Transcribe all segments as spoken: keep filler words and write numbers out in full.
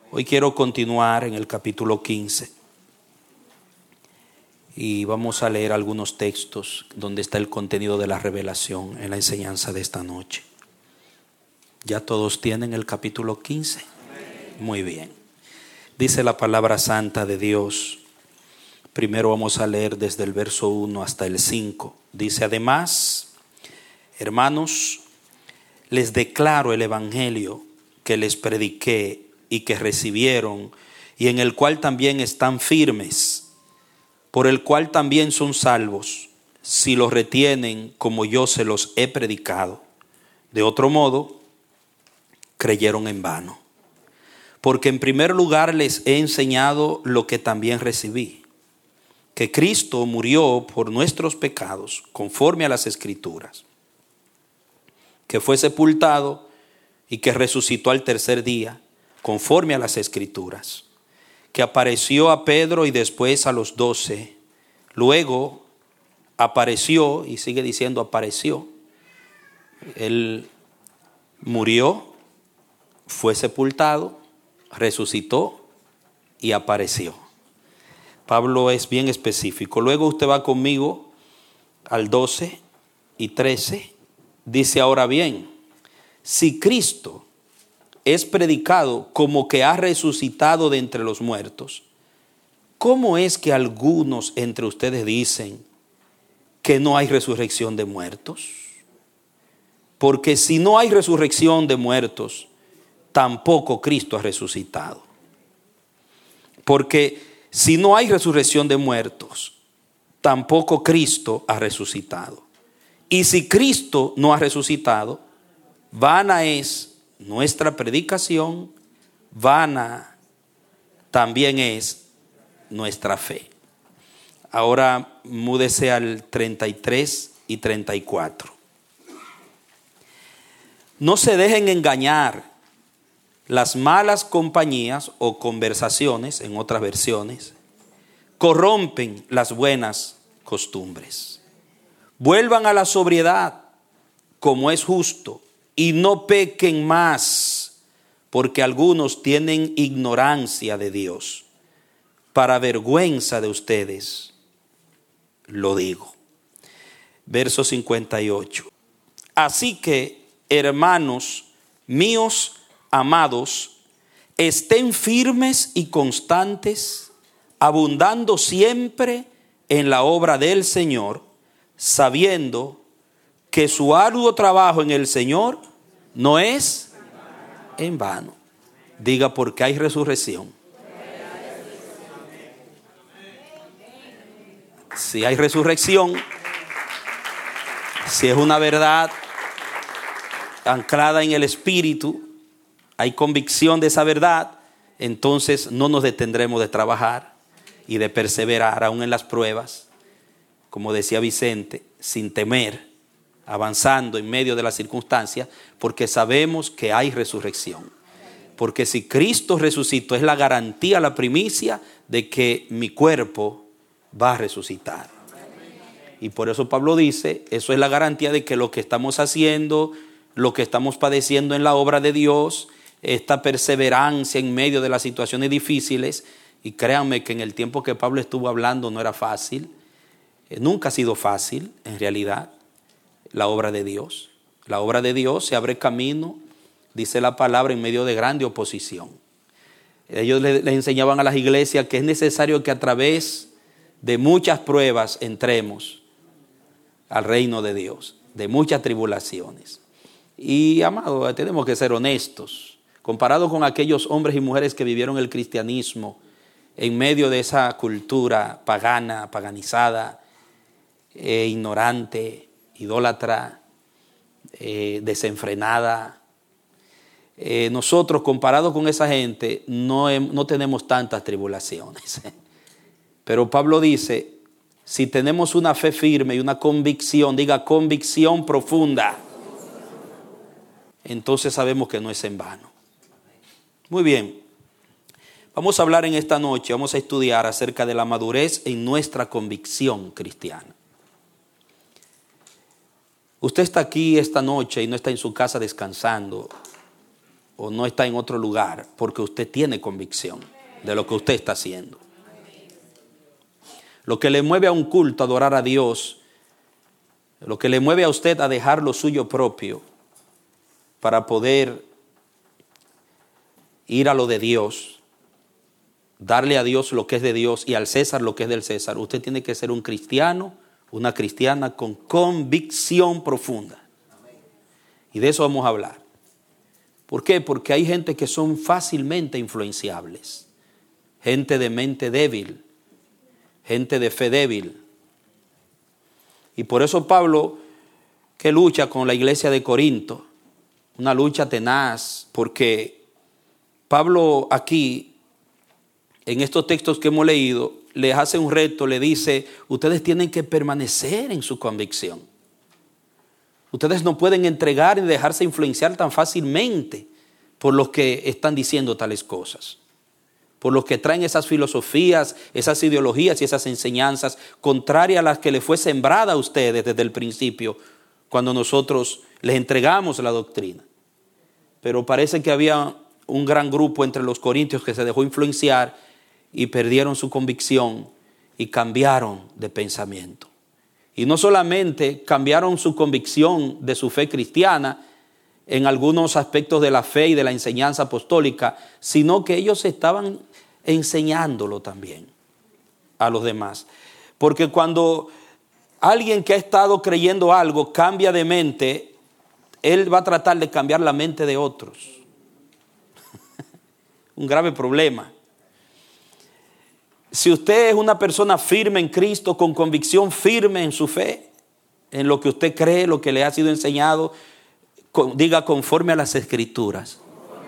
Hoy quiero continuar en el capítulo quince y vamos a leer algunos textos donde está el contenido de la revelación en la enseñanza de esta noche. ¿Ya todos tienen el capítulo quince? Muy bien. Dice la palabra santa de Dios. Primero vamos a leer desde el verso uno hasta el cinco. Dice: además, hermanos, les declaro el evangelio que les prediqué y que recibieron, y en el cual también están firmes, por el cual también son salvos, si los retienen como yo se los he predicado. De otro modo, creyeron en vano. Porque en primer lugar les he enseñado lo que también recibí, que Cristo murió por nuestros pecados, conforme a las Escrituras, que fue sepultado y que resucitó al tercer día, conforme a las Escrituras, que apareció a Pedro y después a los doce, luego apareció, y sigue diciendo apareció, él murió, fue sepultado, resucitó y apareció. Pablo es bien específico. Luego usted va conmigo al doce y trece, dice: ahora bien, si Cristo es predicado como que ha resucitado de entre los muertos, ¿cómo es que algunos entre ustedes dicen que no hay resurrección de muertos? Porque si no hay resurrección de muertos, tampoco Cristo ha resucitado. Porque si no hay resurrección de muertos, tampoco Cristo ha resucitado. Y si Cristo no ha resucitado, vana es nuestra predicación, vana también es nuestra fe. Ahora múdese al treinta y tres y treinta y cuatro. No se dejen engañar. Las malas compañías o conversaciones, en otras versiones, corrompen las buenas costumbres. Vuelvan a la sobriedad, como es justo, y no pequen más, porque algunos tienen ignorancia de Dios. Para vergüenza de ustedes, lo digo. Verso cincuenta y ocho. Así que, hermanos míos amados, estén firmes y constantes, abundando siempre en la obra del Señor, sabiendo que su arduo trabajo en el Señor no es en vano. Diga: porque hay resurrección. Si hay resurrección, si es una verdad anclada en el Espíritu, hay convicción de esa verdad, entonces no nos detendremos de trabajar y de perseverar aún en las pruebas, como decía Vicente, sin temer, avanzando en medio de las circunstancias, porque sabemos que hay resurrección. Porque si Cristo resucitó, es la garantía, la primicia de que mi cuerpo va a resucitar. Y por eso Pablo dice, eso es la garantía de que lo que estamos haciendo, lo que estamos padeciendo en la obra de Dios, esta perseverancia en medio de las situaciones difíciles, y créanme que en el tiempo que Pablo estuvo hablando no era fácil, eh, nunca ha sido fácil en realidad la obra de Dios. La obra de Dios se abre camino, dice la palabra, en medio de grande oposición. Ellos les le enseñaban a las iglesias que es necesario que a través de muchas pruebas entremos al reino de Dios, de muchas tribulaciones. Y, amado, tenemos que ser honestos. Comparado con aquellos hombres y mujeres que vivieron el cristianismo en medio de esa cultura pagana, paganizada, eh, ignorante, idólatra, eh, desenfrenada, eh, nosotros, comparados con esa gente, no, he, no tenemos tantas tribulaciones. Pero Pablo dice, si tenemos una fe firme y una convicción, diga convicción profunda, entonces sabemos que no es en vano. Muy bien, vamos a hablar en esta noche, vamos a estudiar acerca de la madurez en nuestra convicción cristiana. Usted está aquí esta noche y no está en su casa descansando. o no está en otro lugar, porque usted tiene convicción de lo que usted está haciendo. Lo que le mueve a un culto a adorar a Dios, lo que le mueve a usted a dejar lo suyo propio para poder ir a lo de Dios, darle a Dios lo que es de Dios y al César lo que es del César. Usted tiene que ser un cristiano, una cristiana con convicción profunda. Y de eso vamos a hablar. ¿Por qué? Porque hay gente que son fácilmente influenciables. Gente de mente débil, gente de fe débil. Y por eso Pablo, que lucha con la iglesia de Corinto, una lucha tenaz, porque Pablo aquí, en estos textos que hemos leído, les hace un reto, le dice, ustedes tienen que permanecer en su convicción. Ustedes no pueden entregar y dejarse influenciar tan fácilmente por los que están diciendo tales cosas, por los que traen esas filosofías, esas ideologías y esas enseñanzas contrarias a las que les fue sembrada a ustedes desde el principio, cuando nosotros les entregamos la doctrina. Pero parece que había un gran grupo entre los corintios que se dejó influenciar y perdieron su convicción y cambiaron de pensamiento. Y no solamente cambiaron su convicción de su fe cristiana en algunos aspectos de la fe y de la enseñanza apostólica, sino que ellos estaban enseñándolo también a los demás. Porque cuando alguien que ha estado creyendo algo cambia de mente, él va a tratar de cambiar la mente de otros. Un grave problema. Si usted es una persona firme en Cristo, con convicción firme en su fe, en lo que usted cree, lo que le ha sido enseñado, diga conforme a las Escrituras.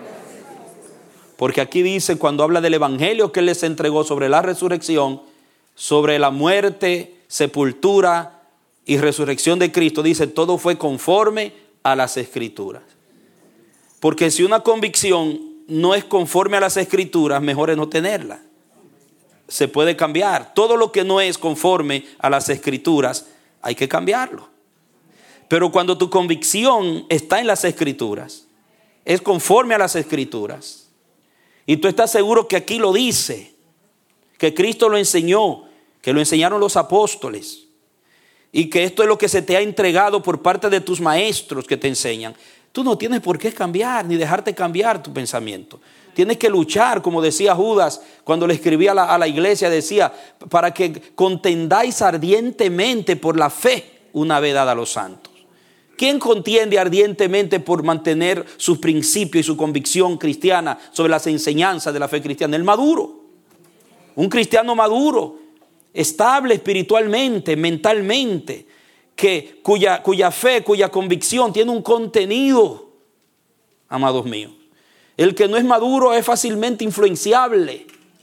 Porque aquí dice, cuando habla del evangelio que Él les entregó sobre la resurrección, sobre la muerte, sepultura y resurrección de Cristo, dice, todo fue conforme a las Escrituras. Porque si una convicción no es conforme a las Escrituras, mejor es no tenerla. Se puede cambiar. Todo lo que no es conforme a las Escrituras, hay que cambiarlo. Pero cuando tu convicción está en las Escrituras, es conforme a las Escrituras, y tú estás seguro que aquí lo dice, que Cristo lo enseñó, que lo enseñaron los apóstoles, y que esto es lo que se te ha entregado por parte de tus maestros que te enseñan, tú no tienes por qué cambiar ni dejarte cambiar tu pensamiento. Tienes que luchar, como decía Judas cuando le escribía a la, a la iglesia, decía, para que contendáis ardientemente por la fe una vez dada a los santos. ¿Quién contiende ardientemente por mantener sus principios y su convicción cristiana sobre las enseñanzas de la fe cristiana? El maduro. Un cristiano maduro, estable espiritualmente, mentalmente, que, cuya, cuya fe, cuya convicción tiene un contenido, amados míos. El que no es maduro es fácilmente influenciable.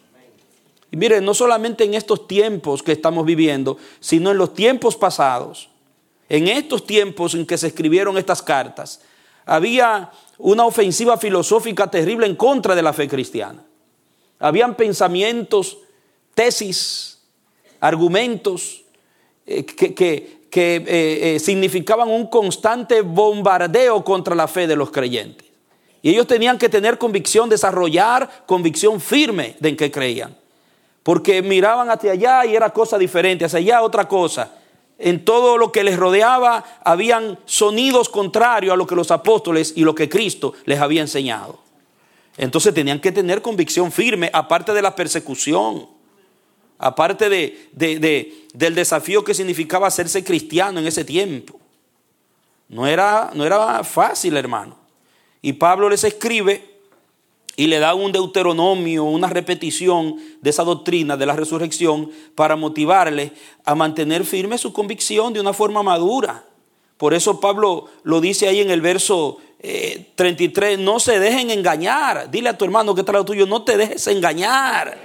Y miren, no solamente en estos tiempos que estamos viviendo, sino en los tiempos pasados, en estos tiempos en que se escribieron estas cartas, había una ofensiva filosófica terrible en contra de la fe cristiana. Habían pensamientos, tesis, argumentos eh, que, que, que eh, eh, significaban un constante bombardeo contra la fe de los creyentes. Y ellos tenían que tener convicción, desarrollar convicción firme de en qué creían. Porque miraban hacia allá y era cosa diferente, hacia allá otra cosa. En todo lo que les rodeaba habían sonidos contrarios a lo que los apóstoles y lo que Cristo les había enseñado. Entonces tenían que tener convicción firme, aparte de la persecución, aparte de, de, de, del desafío que significaba hacerse cristiano en ese tiempo. No era, no era fácil, hermano. Y Pablo les escribe y le da un deuteronomio, una repetición de esa doctrina de la resurrección para motivarles a mantener firme su convicción de una forma madura. Por eso Pablo lo dice ahí en el verso eh, treinta y tres, no se dejen engañar. Dile a tu hermano que está al lado tuyo, no te dejes engañar.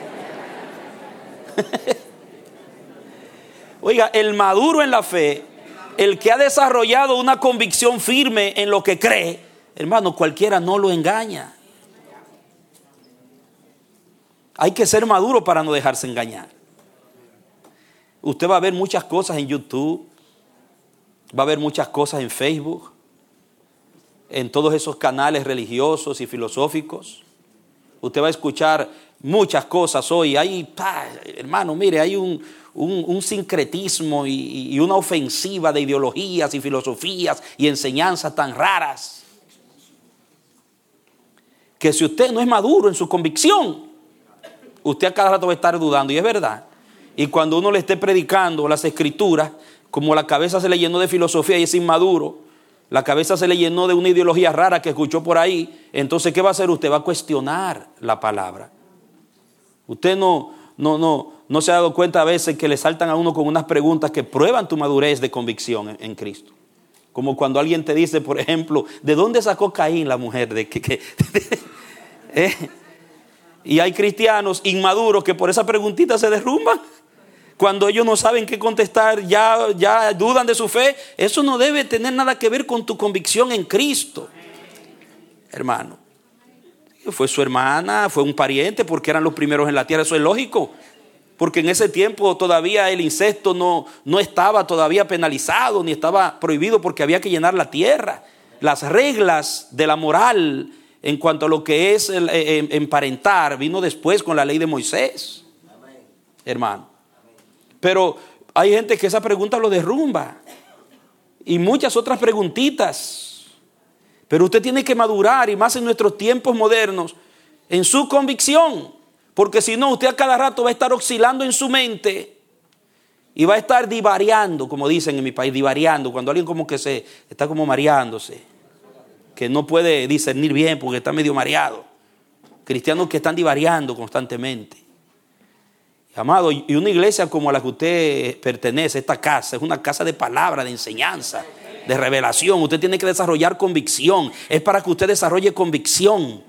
Oiga, el maduro en la fe, el que ha desarrollado una convicción firme en lo que cree, hermano, cualquiera no lo engaña. Hay que ser maduro para no dejarse engañar. Usted va a ver muchas cosas en YouTube, va a ver muchas cosas en Facebook, en todos esos canales religiosos y filosóficos. Usted va a escuchar muchas cosas hoy. Hay, pa, hermano, mire, hay un, un, un sincretismo y, y una ofensiva de ideologías y filosofías y enseñanzas tan raras, que si usted no es maduro en su convicción, usted a cada rato va a estar dudando. Y es verdad. Y cuando uno le esté predicando las escrituras, como la cabeza se le llenó de filosofía y es inmaduro, la cabeza se le llenó de una ideología rara que escuchó por ahí, entonces ¿qué va a hacer usted? Va a cuestionar la palabra. Usted no, no, no, no se ha dado cuenta a veces que le saltan a uno con unas preguntas que prueban tu madurez de convicción en, en Cristo. Como cuando alguien te dice, por ejemplo, ¿de dónde sacó Caín la mujer? De que, que, ¿eh? Y hay cristianos inmaduros que por esa preguntita se derrumban. Cuando ellos no saben qué contestar, ya, ya dudan de su fe. Eso no debe tener nada que ver con tu convicción en Cristo, hermano. Fue su hermana, fue un pariente, porque eran los primeros en la tierra. Eso es lógico, porque en ese tiempo todavía el incesto no, no estaba todavía penalizado, ni estaba prohibido, porque había que llenar la tierra. Las reglas de la moral en cuanto a lo que es el, el, emparentar vino después con la ley de Moisés, hermano. Pero hay gente que esa pregunta lo derrumba, y muchas otras preguntitas. Pero usted tiene que madurar, y más en nuestros tiempos modernos, en su convicción, porque si no, usted a cada rato va a estar oscilando en su mente y va a estar divariando, como dicen en mi país, divariando, cuando alguien como que se está como mareándose, que no puede discernir bien porque está medio mareado. Cristianos que están divariando constantemente. Amado, y una iglesia como a la que usted pertenece, esta casa, es una casa de palabra, de enseñanza, de revelación. Usted tiene que desarrollar convicción. Es para que usted desarrolle convicción,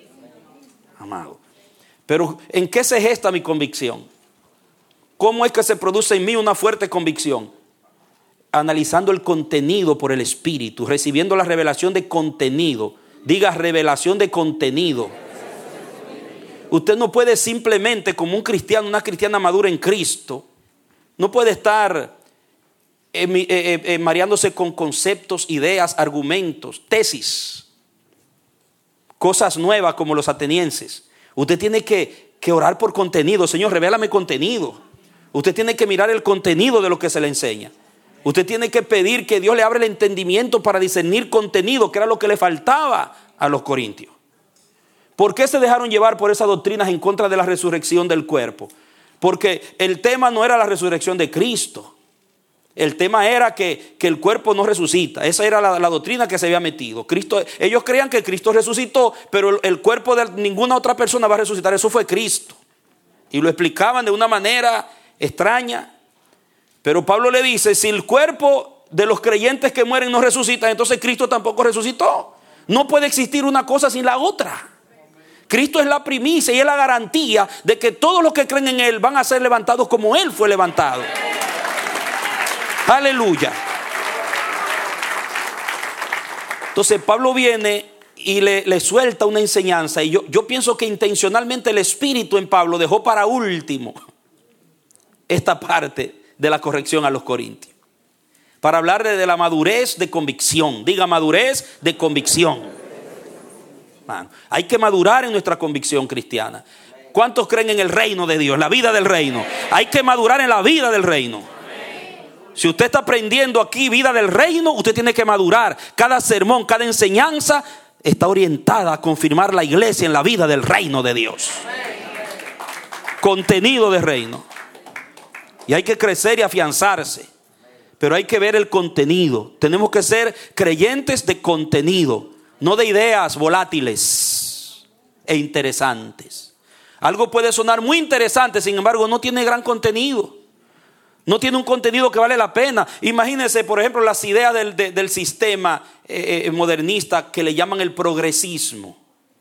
amado. Pero ¿en qué se gesta mi convicción? ¿Cómo es que se produce en mí una fuerte convicción? Analizando el contenido por el Espíritu, recibiendo la revelación de contenido. Diga, revelación de contenido. Usted no puede simplemente, como un cristiano, una cristiana madura en Cristo, no puede estar eh, eh, eh, mareándose con conceptos, ideas, argumentos, tesis, cosas nuevas como los atenienses. Usted tiene que, que orar por contenido. Señor, revélame contenido. Usted tiene que mirar el contenido de lo que se le enseña. Usted tiene que pedir que Dios le abra el entendimiento para discernir contenido, que era lo que le faltaba a los corintios. ¿Por qué se dejaron llevar por esas doctrinas en contra de la resurrección del cuerpo? Porque el tema no era la resurrección de Cristo. El tema era que, que el cuerpo no resucita. Esa era la, la doctrina que se había metido. Cristo, ellos creían que Cristo resucitó, pero el, el cuerpo de ninguna otra persona va a resucitar. Eso fue Cristo. Y lo explicaban de una manera extraña. Pero Pablo le dice, si el cuerpo de los creyentes que mueren no resucita, entonces Cristo tampoco resucitó. No puede existir una cosa sin la otra. Cristo es la primicia y es la garantía de que todos los que creen en Él van a ser levantados como Él fue levantado. Aleluya. Entonces Pablo viene y le, le suelta una enseñanza, y yo, yo pienso que intencionalmente el Espíritu en Pablo dejó para último esta parte de la corrección a los corintios, para hablar de, de la madurez de convicción. Diga, madurez de convicción. Man, hay que madurar en nuestra convicción cristiana. ¿Cuántos creen en el reino de Dios, la vida del reino? Hay que madurar en la vida del reino. Si usted está aprendiendo aquí vida del reino, usted tiene que madurar. Cada sermón, cada enseñanza está orientada a confirmar la iglesia en la vida del reino de Dios. Contenido de reino. Y hay que crecer y afianzarse. Pero hay que ver el contenido. Tenemos que ser creyentes de contenido, no de ideas volátiles e interesantes. Algo puede sonar muy interesante, sin embargo no tiene gran contenido. No tiene un contenido que vale la pena. Imagínense, por ejemplo, las ideas del, de, del sistema eh, modernista que le llaman el progresismo.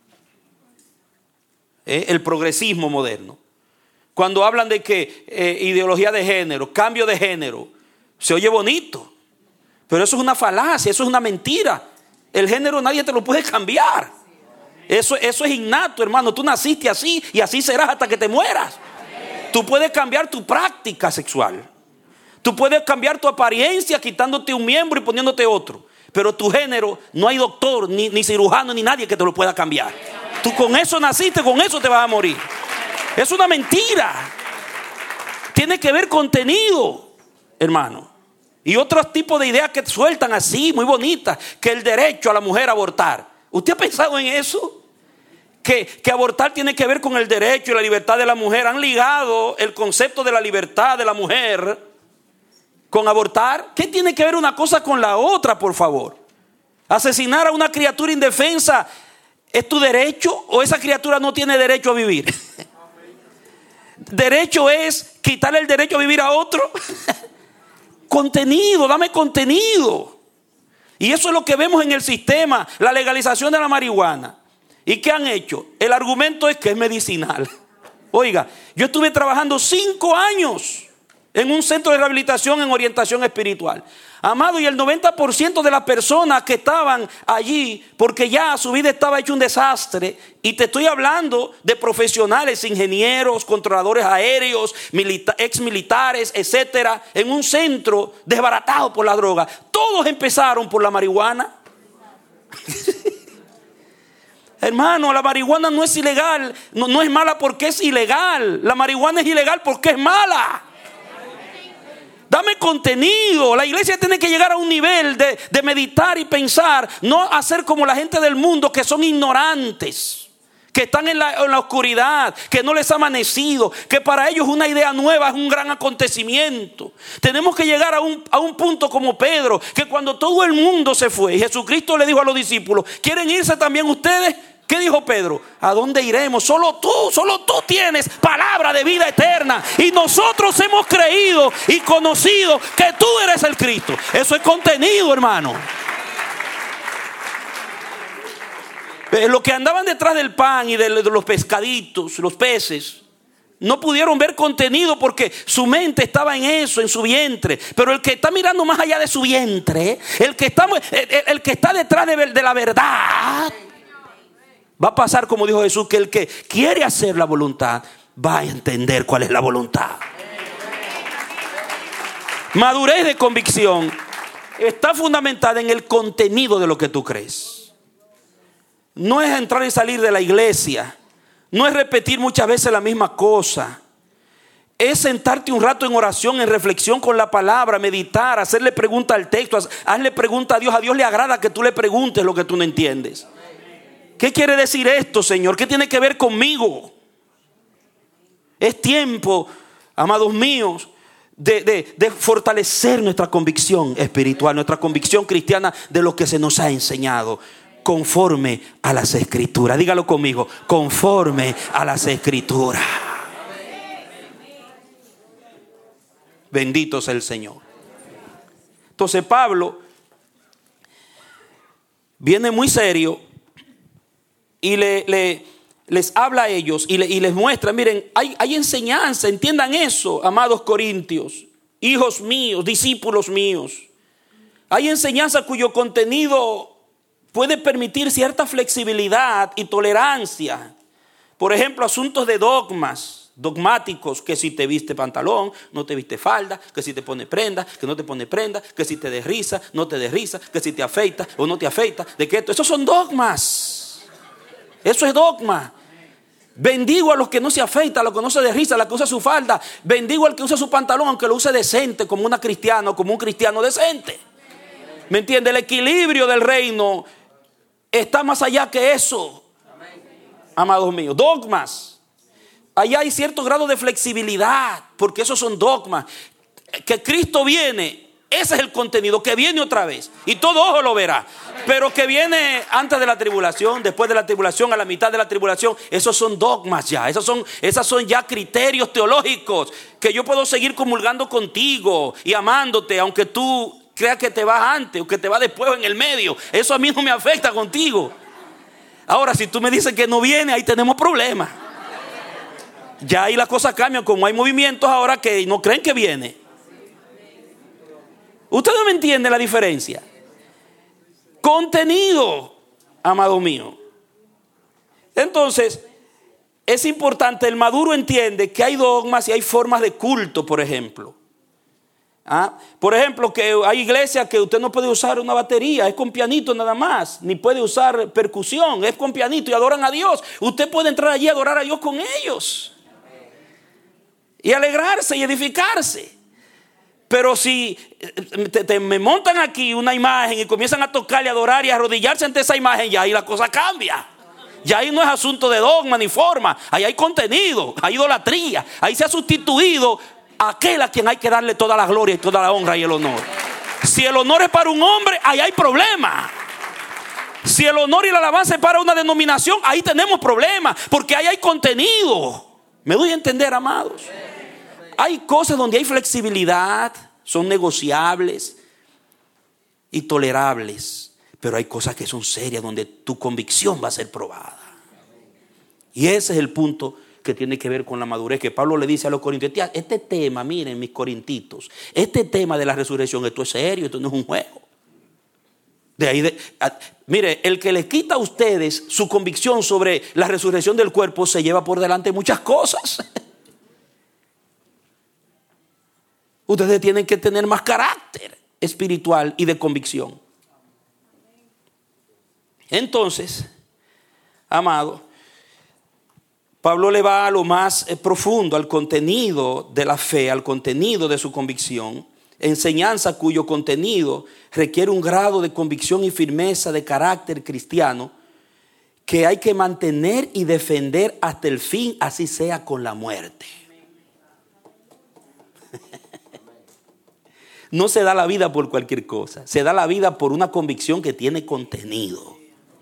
Eh, el progresismo moderno. Cuando hablan de que eh, ideología de género, cambio de género, se oye bonito. Pero eso es una falacia, eso es una mentira. El género nadie te lo puede cambiar. Eso, eso es innato, hermano. Tú naciste así y así serás hasta que te mueras. Tú puedes cambiar tu práctica sexual. Tú puedes cambiar tu apariencia quitándote un miembro y poniéndote otro. Pero tu género no hay doctor, ni, ni cirujano, ni nadie que te lo pueda cambiar. Tú con eso naciste, con eso te vas a morir. Es una mentira. Tiene que ver contenido, hermano. Y otros tipos de ideas que sueltan así, muy bonitas, que el derecho a la mujer a abortar. ¿Usted ha pensado en eso? Que, que abortar tiene que ver con el derecho y la libertad de la mujer. Han ligado el concepto de la libertad de la mujer con abortar. ¿Qué tiene que ver una cosa con la otra, por favor? Asesinar a una criatura indefensa, ¿es tu derecho o esa criatura no tiene derecho a vivir? ¿Derecho es quitarle el derecho a vivir a otro? Contenido, dame contenido. Y eso es lo que vemos en el sistema, la legalización de la marihuana. ¿Y qué han hecho? El argumento es que es medicinal. Oiga, yo estuve trabajando cinco años en un centro de rehabilitación en orientación espiritual. Amado, y el noventa por ciento de las personas que estaban allí, porque ya su vida estaba hecho un desastre, y te estoy hablando de profesionales, ingenieros, controladores aéreos, milita- ex militares, etcétera, en un centro desbaratado por la droga. Todos empezaron por la marihuana. Hermano, la marihuana no es ilegal, no, no es mala porque es ilegal. La marihuana es ilegal porque es mala. Dame contenido. La iglesia tiene que llegar a un nivel de, de meditar y pensar, no hacer como la gente del mundo que son ignorantes, que están en la, en la oscuridad, que no les ha amanecido, que para ellos una idea nueva es un gran acontecimiento. Tenemos que llegar a un, a un punto como Pedro, que cuando todo el mundo se fue, Jesucristo le dijo a los discípulos, ¿quieren irse también ustedes? ¿Qué dijo Pedro? ¿A dónde iremos? Solo tú, solo tú tienes palabra de vida eterna. Y nosotros hemos creído y conocido que tú eres el Cristo. Eso es contenido, hermano. Los que andaban detrás del pan y de los pescaditos, los peces, no pudieron ver contenido porque su mente estaba en eso, en su vientre. Pero el que está mirando más allá de su vientre, el que está, el, el que está detrás de, de la verdad, va a pasar como dijo Jesús, que el que quiere hacer la voluntad va a entender cuál es la voluntad. Madurez de convicción está fundamentada en el contenido de lo que tú crees. No es entrar y salir de la iglesia, no es repetir muchas veces la misma cosa. Es sentarte un rato en oración, en reflexión con la palabra, meditar, hacerle pregunta al texto, hazle pregunta a Dios. A Dios le agrada que tú le preguntes lo que tú no entiendes. ¿Qué quiere decir esto, Señor? ¿Qué tiene que ver conmigo? Es tiempo, amados míos, de, de, de fortalecer nuestra convicción espiritual, nuestra convicción cristiana de lo que se nos ha enseñado, conforme a las Escrituras. Dígalo conmigo, conforme a las Escrituras. Bendito sea el Señor. Entonces Pablo viene muy serio y le, le, les habla a ellos y, le, y les muestra, miren, hay, hay enseñanza, entiendan eso, amados corintios, hijos míos, discípulos míos. Hay enseñanza cuyo contenido puede permitir cierta flexibilidad y tolerancia. Por ejemplo, asuntos de dogmas, dogmáticos, que si te viste pantalón, no te viste falda, que si te pone prenda, que no te pone prenda, que si te des risa, no te des risa, que si te afeitas o no te afeitas, de que esto, esos son dogmas. Eso es dogma. Bendigo a los que no se afeitan, a los que no se des risa, a los que usa su falda. Bendigo al que usa su pantalón, aunque lo use decente, como una cristiana o como un cristiano decente. ¿Me entiende? El equilibrio del reino está más allá que eso, amados míos. Dogmas. Allá hay cierto grado de flexibilidad, porque esos son dogmas. Que Cristo viene, ese es el contenido, que viene otra vez. Y todo ojo lo verá. Pero que viene antes de la tribulación, después de la tribulación, a la mitad de la tribulación, esos son dogmas ya. Esos son, esos son ya criterios teológicos. Que yo puedo seguir comulgando contigo y amándote, aunque tú creas que te vas antes o que te vas después o en el medio. Eso a mí no me afecta contigo. Ahora, si tú me dices que no viene, ahí tenemos problemas. Ya ahí las cosas cambian, como hay movimientos ahora que no creen que viene. ¿Usted no me entiende la diferencia? Contenido, amado mío. Entonces, es importante, el maduro entiende que hay dogmas y hay formas de culto, por ejemplo. ¿Ah? Por ejemplo, que hay iglesias que usted no puede usar una batería, es con pianito nada más, ni puede usar percusión, es con pianito y adoran a Dios. Usted puede entrar allí a adorar a Dios con ellos y alegrarse y edificarse. Pero si te, te, me montan aquí una imagen y comienzan a tocar y adorar y a arrodillarse ante esa imagen, ya ahí la cosa cambia. Ya ahí no es asunto de dogma ni forma, ahí hay contenido, hay idolatría, ahí se ha sustituido aquel a quien hay que darle toda la gloria y toda la honra y el honor. Si el honor es para un hombre, ahí hay problema. Si el honor y la alabanza es para una denominación, ahí tenemos problemas, porque ahí hay contenido. ¿Me doy a entender, amados? Hay cosas donde hay flexibilidad, son negociables y tolerables, pero hay cosas que son serias, donde tu convicción va a ser probada. Y ese es el punto que tiene que ver con la madurez, que Pablo le dice a los corintios: este tema, miren mis corintitos, este tema de la resurrección, esto es serio, esto no es un juego. De ahí de, a, mire, el que les quita a ustedes su convicción sobre la resurrección del cuerpo se lleva por delante muchas cosas. Ustedes tienen que tener más carácter espiritual y de convicción. Entonces, amado, Pablo le va a lo más profundo, al contenido de la fe, al contenido de su convicción, enseñanza cuyo contenido requiere un grado de convicción y firmeza de carácter cristiano que hay que mantener y defender hasta el fin, así sea con la muerte. No se da la vida por cualquier cosa, se da la vida por una convicción que tiene contenido.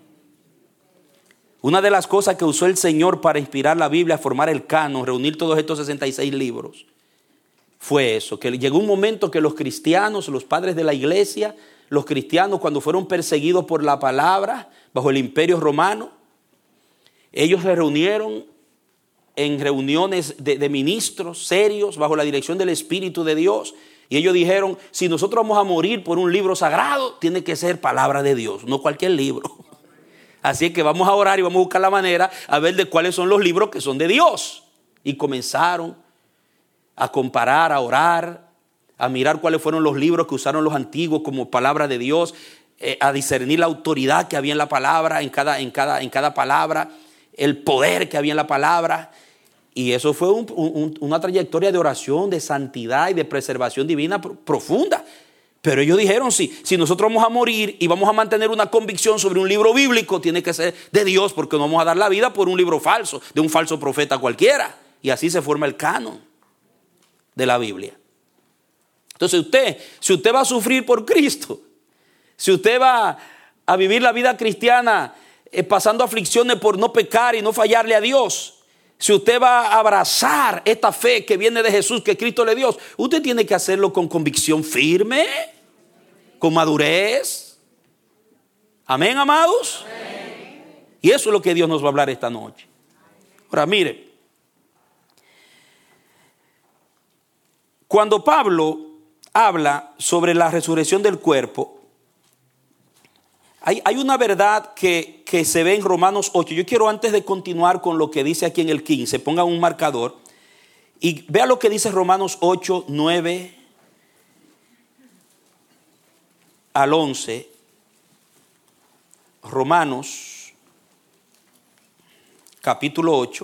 Una de las cosas que usó el Señor para inspirar la Biblia, formar el canon, reunir todos estos sesenta y seis libros, fue eso, que llegó un momento que los cristianos, los padres de la iglesia, los cristianos cuando fueron perseguidos por la palabra bajo el imperio romano, ellos se reunieron en reuniones de, de ministros serios bajo la dirección del Espíritu de Dios, y ellos dijeron: si nosotros vamos a morir por un libro sagrado, tiene que ser palabra de Dios, no cualquier libro. Así es que vamos a orar y vamos a buscar la manera a ver de cuáles son los libros que son de Dios. Y comenzaron a comparar, a orar, a mirar cuáles fueron los libros que usaron los antiguos como palabra de Dios, eh, a discernir la autoridad que había en la palabra, en cada, en cada, en cada palabra, el poder que había en la palabra. Y eso fue un, un, una trayectoria de oración, de santidad y de preservación divina profunda. Pero ellos dijeron: sí, si nosotros vamos a morir y vamos a mantener una convicción sobre un libro bíblico, tiene que ser de Dios, porque no vamos a dar la vida por un libro falso, de un falso profeta cualquiera. Y así se forma el canon de la Biblia. Entonces usted, si usted va a sufrir por Cristo, si usted va a vivir la vida cristiana eh, pasando aflicciones por no pecar y no fallarle a Dios, si usted va a abrazar esta fe que viene de Jesús, que Cristo le dio, usted tiene que hacerlo con convicción firme, con madurez. Amén, amados. Amén. Y eso es lo que Dios nos va a hablar esta noche. Ahora, mire, cuando Pablo habla sobre la resurrección del cuerpo, Hay, hay una verdad que, que se ve en Romanos ocho. Yo quiero, antes de continuar con lo que dice aquí en el quince, ponga un marcador y vea lo que dice Romanos ocho, nueve al once. Romanos capítulo ocho.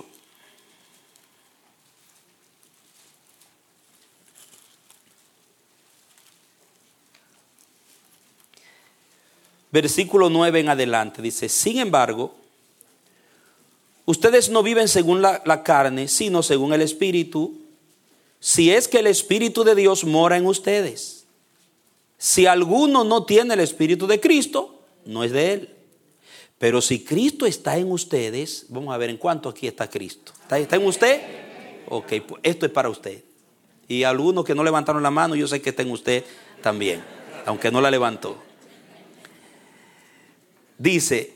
Versículo nueve en adelante dice: sin embargo, ustedes no viven según la, la carne, sino según el Espíritu, si es que el Espíritu de Dios mora en ustedes. Si alguno no tiene el Espíritu de Cristo, no es de él. Pero si Cristo está en ustedes, vamos a ver en cuánto aquí está Cristo. ¿Está, está en usted? Ok, pues esto es para usted. Y algunos que no levantaron la mano, yo sé que está en usted también, aunque no la levantó. Dice,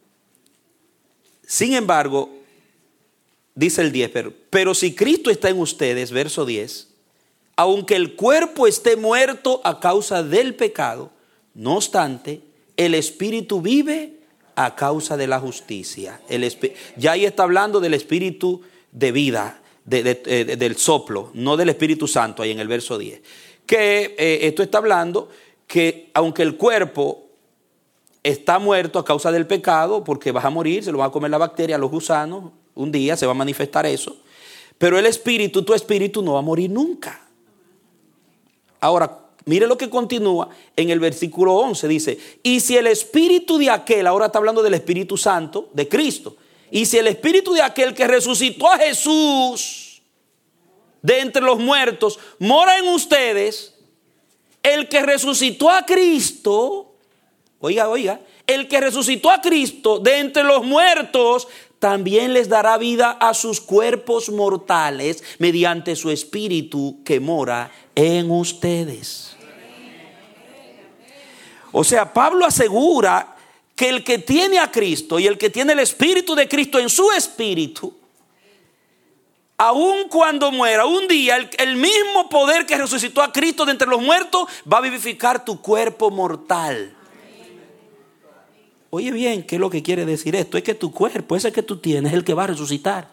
sin embargo, dice el diez, pero, pero si Cristo está en ustedes, verso diez, aunque el cuerpo esté muerto a causa del pecado, no obstante, el espíritu vive a causa de la justicia. El esp- ya ahí está hablando del espíritu de vida, de, de, de, del soplo, no del Espíritu Santo, ahí en el verso diez. que eh, esto está hablando que aunque el cuerpo está muerto a causa del pecado, porque vas a morir, se lo van a comer la bacteria, los gusanos, un día se va a manifestar eso, pero el espíritu, tu espíritu no va a morir nunca. Ahora, mire lo que continúa en el versículo once, dice, y si el espíritu de aquel, ahora está hablando del Espíritu Santo, de Cristo, y si el espíritu de aquel que resucitó a Jesús de entre los muertos mora en ustedes, el que resucitó a Cristo, oiga, oiga, el que resucitó a Cristo de entre los muertos, también les dará vida a sus cuerpos mortales mediante su espíritu que mora en ustedes. O sea, Pablo asegura que el que tiene a Cristo y el que tiene el espíritu de Cristo en su espíritu, aun cuando muera un día, el, el mismo poder que resucitó a Cristo de entre los muertos va a vivificar tu cuerpo mortal. Oye bien, ¿qué es lo que quiere decir esto? Es que tu cuerpo, ese que tú tienes, es el que va a resucitar.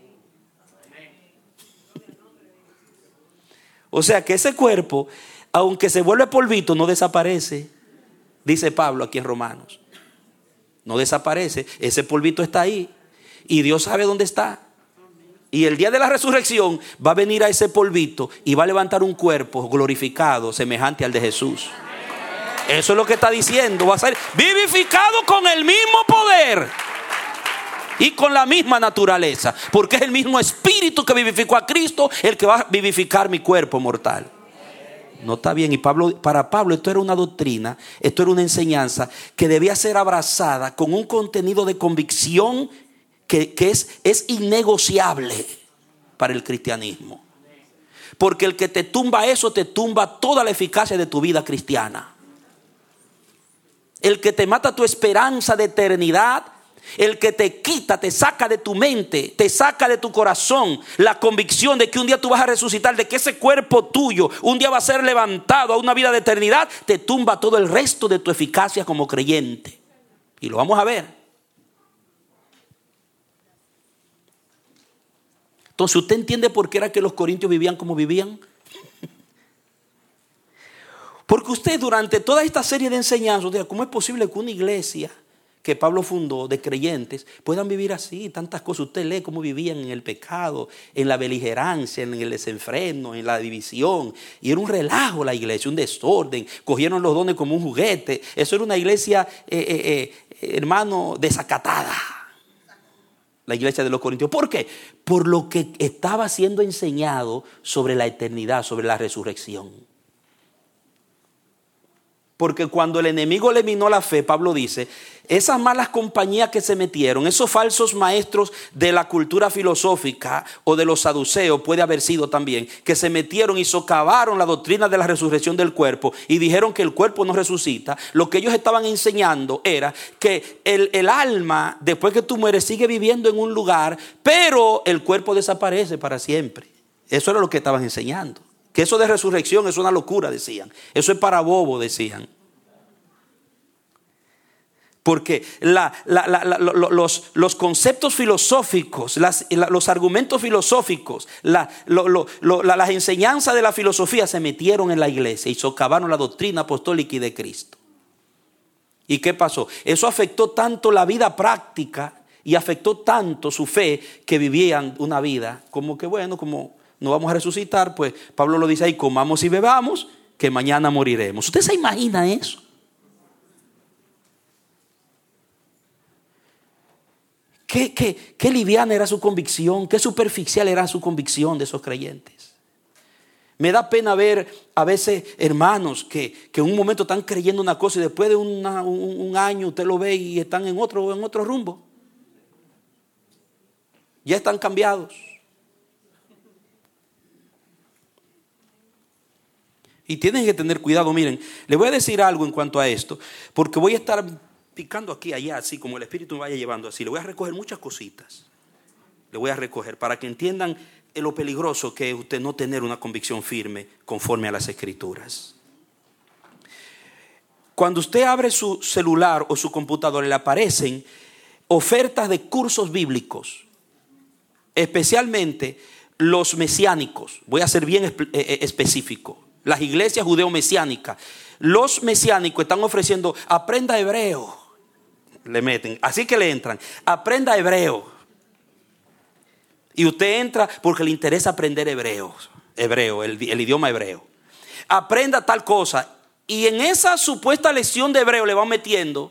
O sea que ese cuerpo, aunque se vuelve polvito, no desaparece. Dice Pablo aquí en Romanos. No desaparece, ese polvito está ahí. Y Dios sabe dónde está. Y el día de la resurrección va a venir a ese polvito y va a levantar un cuerpo glorificado, semejante al de Jesús. Eso es lo que está diciendo. Va a ser vivificado con el mismo poder y con la misma naturaleza, porque es el mismo espíritu que vivificó a Cristo el que va a vivificar mi cuerpo mortal. No está bien. Y Pablo, para Pablo esto era una doctrina, esto era una enseñanza que debía ser abrazada con un contenido de convicción que, que es, es innegociable para el cristianismo. Porque el que te tumba eso, te tumba toda la eficacia de tu vida cristiana. El que te mata tu esperanza de eternidad, el que te quita, te saca de tu mente, te saca de tu corazón la convicción de que un día tú vas a resucitar, de que ese cuerpo tuyo un día va a ser levantado a una vida de eternidad, te tumba todo el resto de tu eficacia como creyente. Y lo vamos a ver. Entonces, ¿usted entiende por qué era que los corintios vivían como vivían? Porque usted durante toda esta serie de enseñanzas, ¿cómo es posible que una iglesia que Pablo fundó de creyentes puedan vivir así? Tantas cosas. Usted lee cómo vivían en el pecado, en la beligerancia, en el desenfreno, en la división. Y era un relajo la iglesia, un desorden. Cogieron los dones como un juguete. Eso era una iglesia, eh, eh, eh, hermano, desacatada. La iglesia de los corintios. ¿Por qué? Por lo que estaba siendo enseñado sobre la eternidad, sobre la resurrección. Porque cuando el enemigo le minó la fe, Pablo dice, esas malas compañías que se metieron, esos falsos maestros de la cultura filosófica o de los saduceos, puede haber sido también, que se metieron y socavaron la doctrina de la resurrección del cuerpo y dijeron que el cuerpo no resucita. Lo que ellos estaban enseñando era que el, el alma, después que tú mueres, sigue viviendo en un lugar, pero el cuerpo desaparece para siempre. Eso era lo que estaban enseñando. Que eso de resurrección es una locura, decían. Eso es para bobo, decían. Porque la, la, la, la, los, los conceptos filosóficos, las, la, los argumentos filosóficos, la, lo, lo, lo, la, las enseñanzas de la filosofía se metieron en la iglesia y socavaron la doctrina apostólica y de Cristo. ¿Y qué pasó? Eso afectó tanto la vida práctica y afectó tanto su fe que vivían una vida como que bueno, como no vamos a resucitar, pues Pablo lo dice ahí, comamos y bebamos, que mañana moriremos. ¿Usted se imagina eso? Qué, qué, qué liviana era su convicción, qué superficial era su convicción de esos creyentes. Me da pena ver a veces hermanos que, que en un momento están creyendo una cosa y después de una, un, un año usted lo ve y están en otro, en otro rumbo. Ya están cambiados. Y tienen que tener cuidado. Miren, les voy a decir algo en cuanto a esto, porque voy a estar picando aquí, allá, así como el Espíritu me vaya llevando así. Le voy a recoger muchas cositas. Le voy a recoger para que entiendan lo peligroso que es usted no tener una convicción firme conforme a las Escrituras. Cuando usted abre su celular o su computadora, le aparecen ofertas de cursos bíblicos, especialmente los mesiánicos. Voy a ser bien específico. las iglesias judeo-mesiánicas. Los mesiánicos están ofreciendo, aprenda hebreo. Le meten, así que le entran, aprenda hebreo. Y usted entra porque le interesa aprender hebreo, hebreo, el, el idioma hebreo. Aprenda tal cosa. Y en esa supuesta lección de hebreo le van metiendo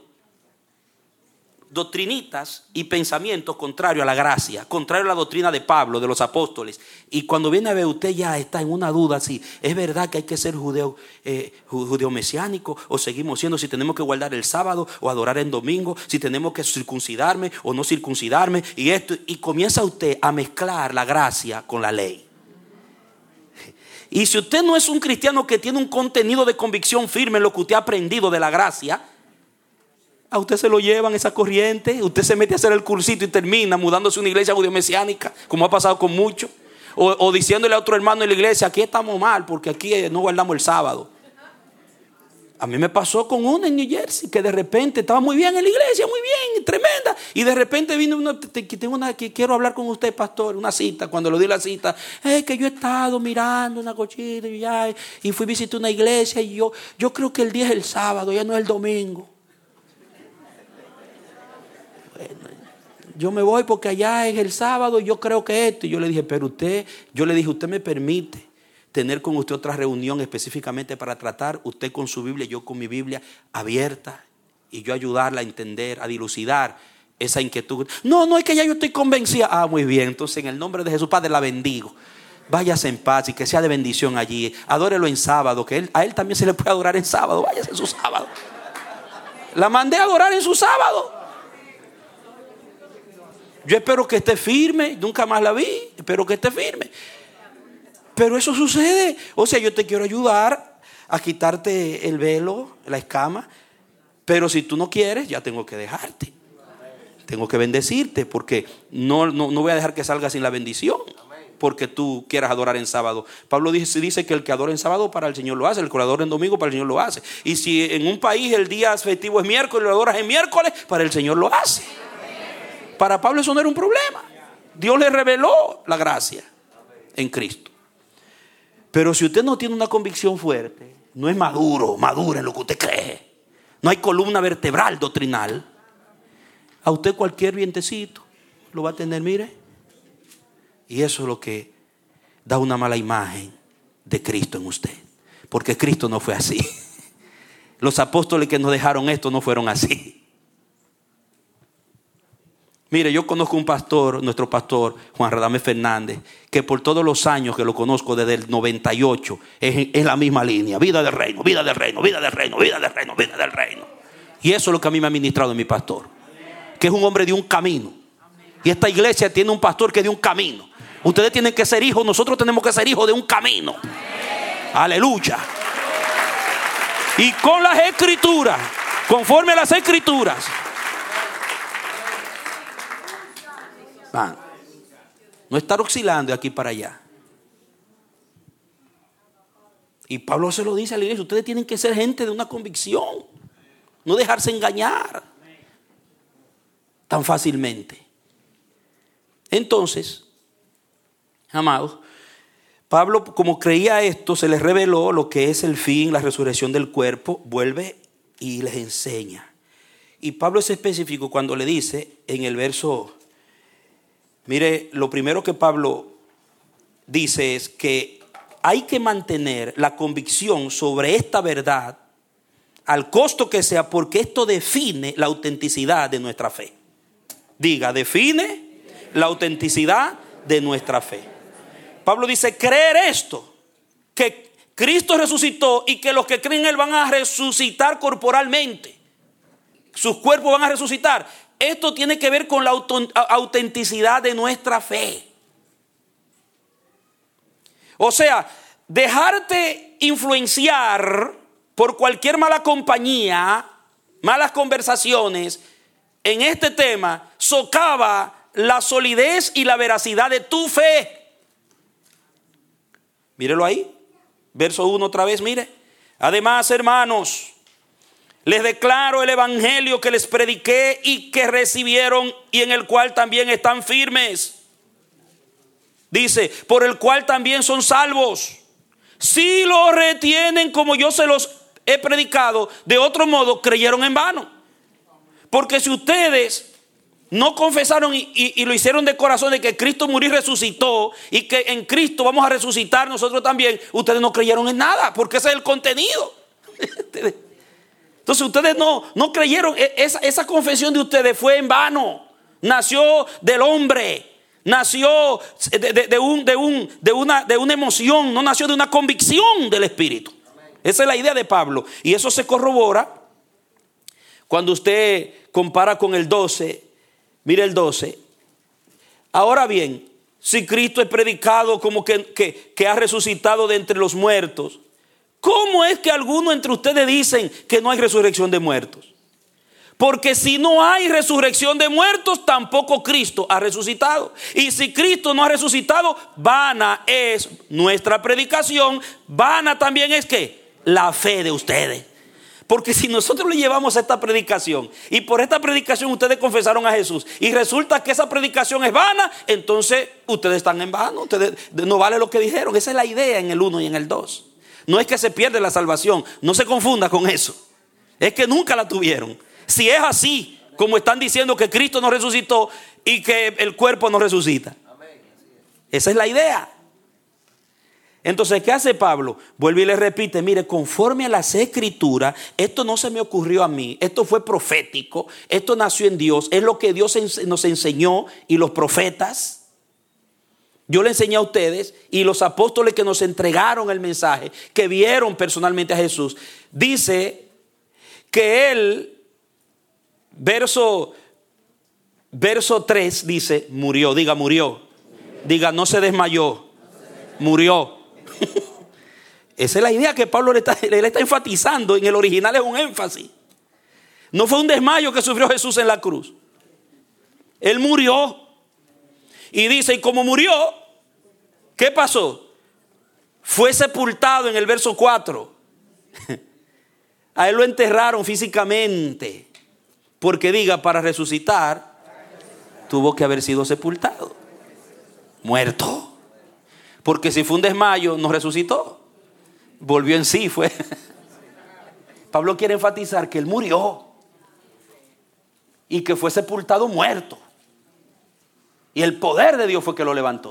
doctrinitas y pensamientos contrarios a la gracia, contrario a la doctrina de Pablo, de los apóstoles. Y cuando viene a ver, usted ya está en una duda si es verdad que hay que ser judeo, eh, judeo mesiánico, o seguimos siendo, si tenemos que guardar el sábado o adorar en domingo, si tenemos que circuncidarme o no circuncidarme, y esto, y comienza usted a mezclar la gracia con la ley. Y si usted no es un cristiano que tiene un contenido de convicción firme en lo que usted ha aprendido de la gracia, a usted se lo llevan esa corriente. Usted se mete a hacer el cursito y termina mudándose a una iglesia judeo-mesiánica, como ha pasado con muchos. O, o diciéndole a otro hermano en la iglesia, aquí estamos mal porque aquí no guardamos el sábado. A mí me pasó con uno en New Jersey que de repente estaba muy bien en la iglesia, muy bien, tremenda. Y de repente vino uno, tengo una, que quiero hablar con usted, pastor, una cita. Cuando le di la cita, es que yo he estado mirando una cochita y, ya, y fui a visitar una iglesia y yo, yo creo que el día es el sábado, ya no es el domingo. Yo me voy porque allá es el sábado y yo creo que esto. Y yo le dije, pero usted, yo le dije, usted me permite tener con usted otra reunión específicamente para tratar, usted con su Biblia, yo con mi Biblia abierta, y yo ayudarla a entender, a dilucidar esa inquietud. No, no, es que ya yo estoy convencida. Ah, muy bien, entonces en el nombre de Jesús, Padre, la bendigo. Váyase en paz y que sea de bendición allí. Adórelo en sábado, que él, a él también se le puede adorar en sábado. Váyase en su sábado. La mandé a adorar en su sábado. Yo espero que esté firme, nunca más la vi, espero que esté firme. Pero eso sucede. O sea, yo te quiero ayudar a quitarte el velo, la escama, pero si tú no quieres, ya tengo que dejarte. Tengo que bendecirte porque no, no, no voy a dejar que salga sin la bendición porque tú quieras adorar en sábado. Pablo dice, dice que el que adora en sábado para el Señor lo hace, el que adora en domingo para el Señor lo hace. Y si en un país el día festivo es miércoles y lo adoras en miércoles, para el Señor lo hace. Para Pablo eso no era un problema. Dios le reveló la gracia en Cristo. Pero si usted no tiene una convicción fuerte, no es maduro, madura en lo que usted cree, no hay columna vertebral doctrinal, a usted cualquier vientecito lo va a tener, mire. Y eso es lo que da una mala imagen de Cristo en usted. Porque Cristo no fue así. Los apóstoles que nos dejaron esto no fueron así. Mire, yo conozco un pastor, nuestro pastor, Juan Radamés Fernández, que por todos los años que lo conozco, desde el noventa y ocho, es, es la misma línea. Vida del reino, vida del reino, vida del reino, vida del reino, vida del reino. Y eso es lo que a mí me ha ministrado en mi pastor. Que es un hombre de un camino. Y esta iglesia tiene un pastor que es de un camino. Ustedes tienen que ser hijos, nosotros tenemos que ser hijos de un camino. Aleluya. Y con las escrituras, conforme a las escrituras. Van. No estar oscilando de aquí para allá. Y Pablo se lo dice a la iglesia, ustedes tienen que ser gente de una convicción, no dejarse engañar tan fácilmente. Entonces, amados, Pablo, como creía esto, se les reveló lo que es el fin, la resurrección del cuerpo, vuelve y les enseña. Y Pablo es específico cuando le dice en el verso, mire, lo primero que Pablo dice es que hay que mantener la convicción sobre esta verdad al costo que sea, porque esto define la autenticidad de nuestra fe. Diga, define la autenticidad de nuestra fe. Pablo dice, creer esto, que Cristo resucitó y que los que creen en Él van a resucitar corporalmente. Sus cuerpos van a resucitar. Esto tiene que ver con la autenticidad de nuestra fe. O sea, dejarte influenciar por cualquier mala compañía, malas conversaciones en este tema, socava la solidez y la veracidad de tu fe. Mírelo ahí, verso uno otra vez, mire. Además, hermanos, les declaro el evangelio que les prediqué y que recibieron y en el cual también están firmes. Dice, por el cual también son salvos, Si lo retienen como yo se los he predicado, de otro modo creyeron en vano. Porque si ustedes no confesaron y, y, y lo hicieron de corazón de que Cristo murió y resucitó, y que en Cristo vamos a resucitar nosotros también, ustedes no creyeron en nada, porque ese es el contenido. Entonces ustedes no, no creyeron, esa, esa confesión de ustedes fue en vano. Nació del hombre, nació de, de, de, un, de, un, de, una, de una emoción, no nació de una convicción del Espíritu. Esa es la idea de Pablo, y eso se corrobora cuando usted compara con el doce. Mire el doce. Ahora bien, si Cristo es predicado como que, que, que ha resucitado de entre los muertos, ¿cómo es que algunos entre ustedes dicen que no hay resurrección de muertos? Porque si no hay resurrección de muertos, tampoco Cristo ha resucitado. Y si Cristo no ha resucitado, vana es nuestra predicación, vana también es ¿qué? La fe de ustedes. Porque si nosotros le llevamos esta predicación y por esta predicación ustedes confesaron a Jesús y resulta que esa predicación es vana, entonces ustedes están en vano, ustedes, no vale lo que dijeron. Esa es la idea en el uno y en el dos. No es que se pierde la salvación, no se confunda con eso. Es que nunca la tuvieron. Si es así, como están diciendo que Cristo no resucitó y que el cuerpo no resucita. Esa es la idea. Entonces, ¿qué hace Pablo? Vuelve y le repite, mire, conforme a las escrituras, esto no se me ocurrió a mí, esto fue profético, esto nació en Dios, es lo que Dios nos enseñó y los profetas. Yo le enseñé a ustedes y los apóstoles que nos entregaron el mensaje, que vieron personalmente a Jesús, dice que él, verso, verso tres dice, murió, diga murió, diga no se desmayó, murió. Esa es la idea que Pablo le está, le está enfatizando. En el original es un énfasis. No fue un desmayo que sufrió Jesús en la cruz. Él murió. Y dice, y como murió, ¿qué pasó? Fue sepultado en el verso cuatro. A él lo enterraron físicamente. Porque diga, para resucitar, tuvo que haber sido sepultado. Muerto. Porque si fue un desmayo, no resucitó. Volvió en sí, fue. Pablo quiere enfatizar que él murió. Y que fue sepultado muerto. Y el poder de Dios fue que lo levantó.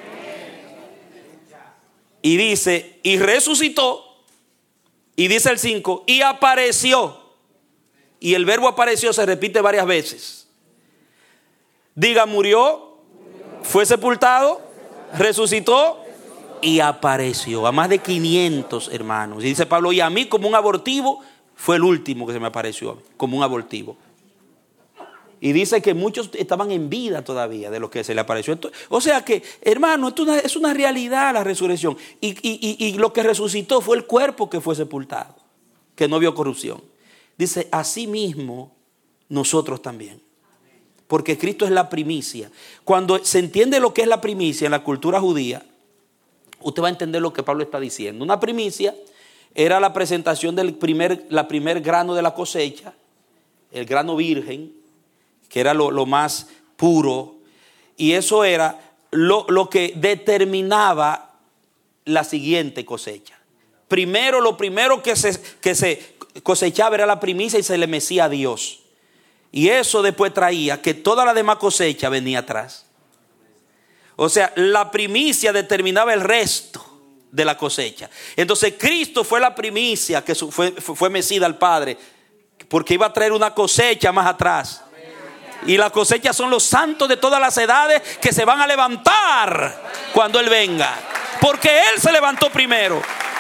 Y dice, y resucitó. Y dice el cinco, y apareció. Y el verbo apareció se repite varias veces. Diga, murió, fue sepultado, resucitó y apareció a más de quinientos hermanos. Y dice Pablo, y a mí como un abortivo, fue el último que se me apareció a mí, como un abortivo. Y dice que muchos estaban en vida todavía de los que se le apareció. Entonces, o sea que, hermano, esto es una, es una realidad la resurrección. Y, y, y, y lo que resucitó fue el cuerpo que fue sepultado, que no vio corrupción. Dice, así mismo nosotros también. Porque Cristo es la primicia. Cuando se entiende lo que es la primicia en la cultura judía, usted va a entender lo que Pablo está diciendo. Una primicia era la presentación del primer, la primer grano de la cosecha, el grano virgen, que era lo, lo más puro. Y eso era lo, lo que determinaba la siguiente cosecha. Primero, lo primero que se, que se cosechaba era la primicia y se le mecía a Dios. Y eso después traía que toda la demás cosecha venía atrás. O sea, la primicia determinaba el resto de la cosecha. Entonces Cristo fue la primicia que fue, fue mecida al Padre, porque iba a traer una cosecha más atrás. Y la cosecha son los santos de todas las edades que se van a levantar cuando Él venga. Porque Él se levantó primero.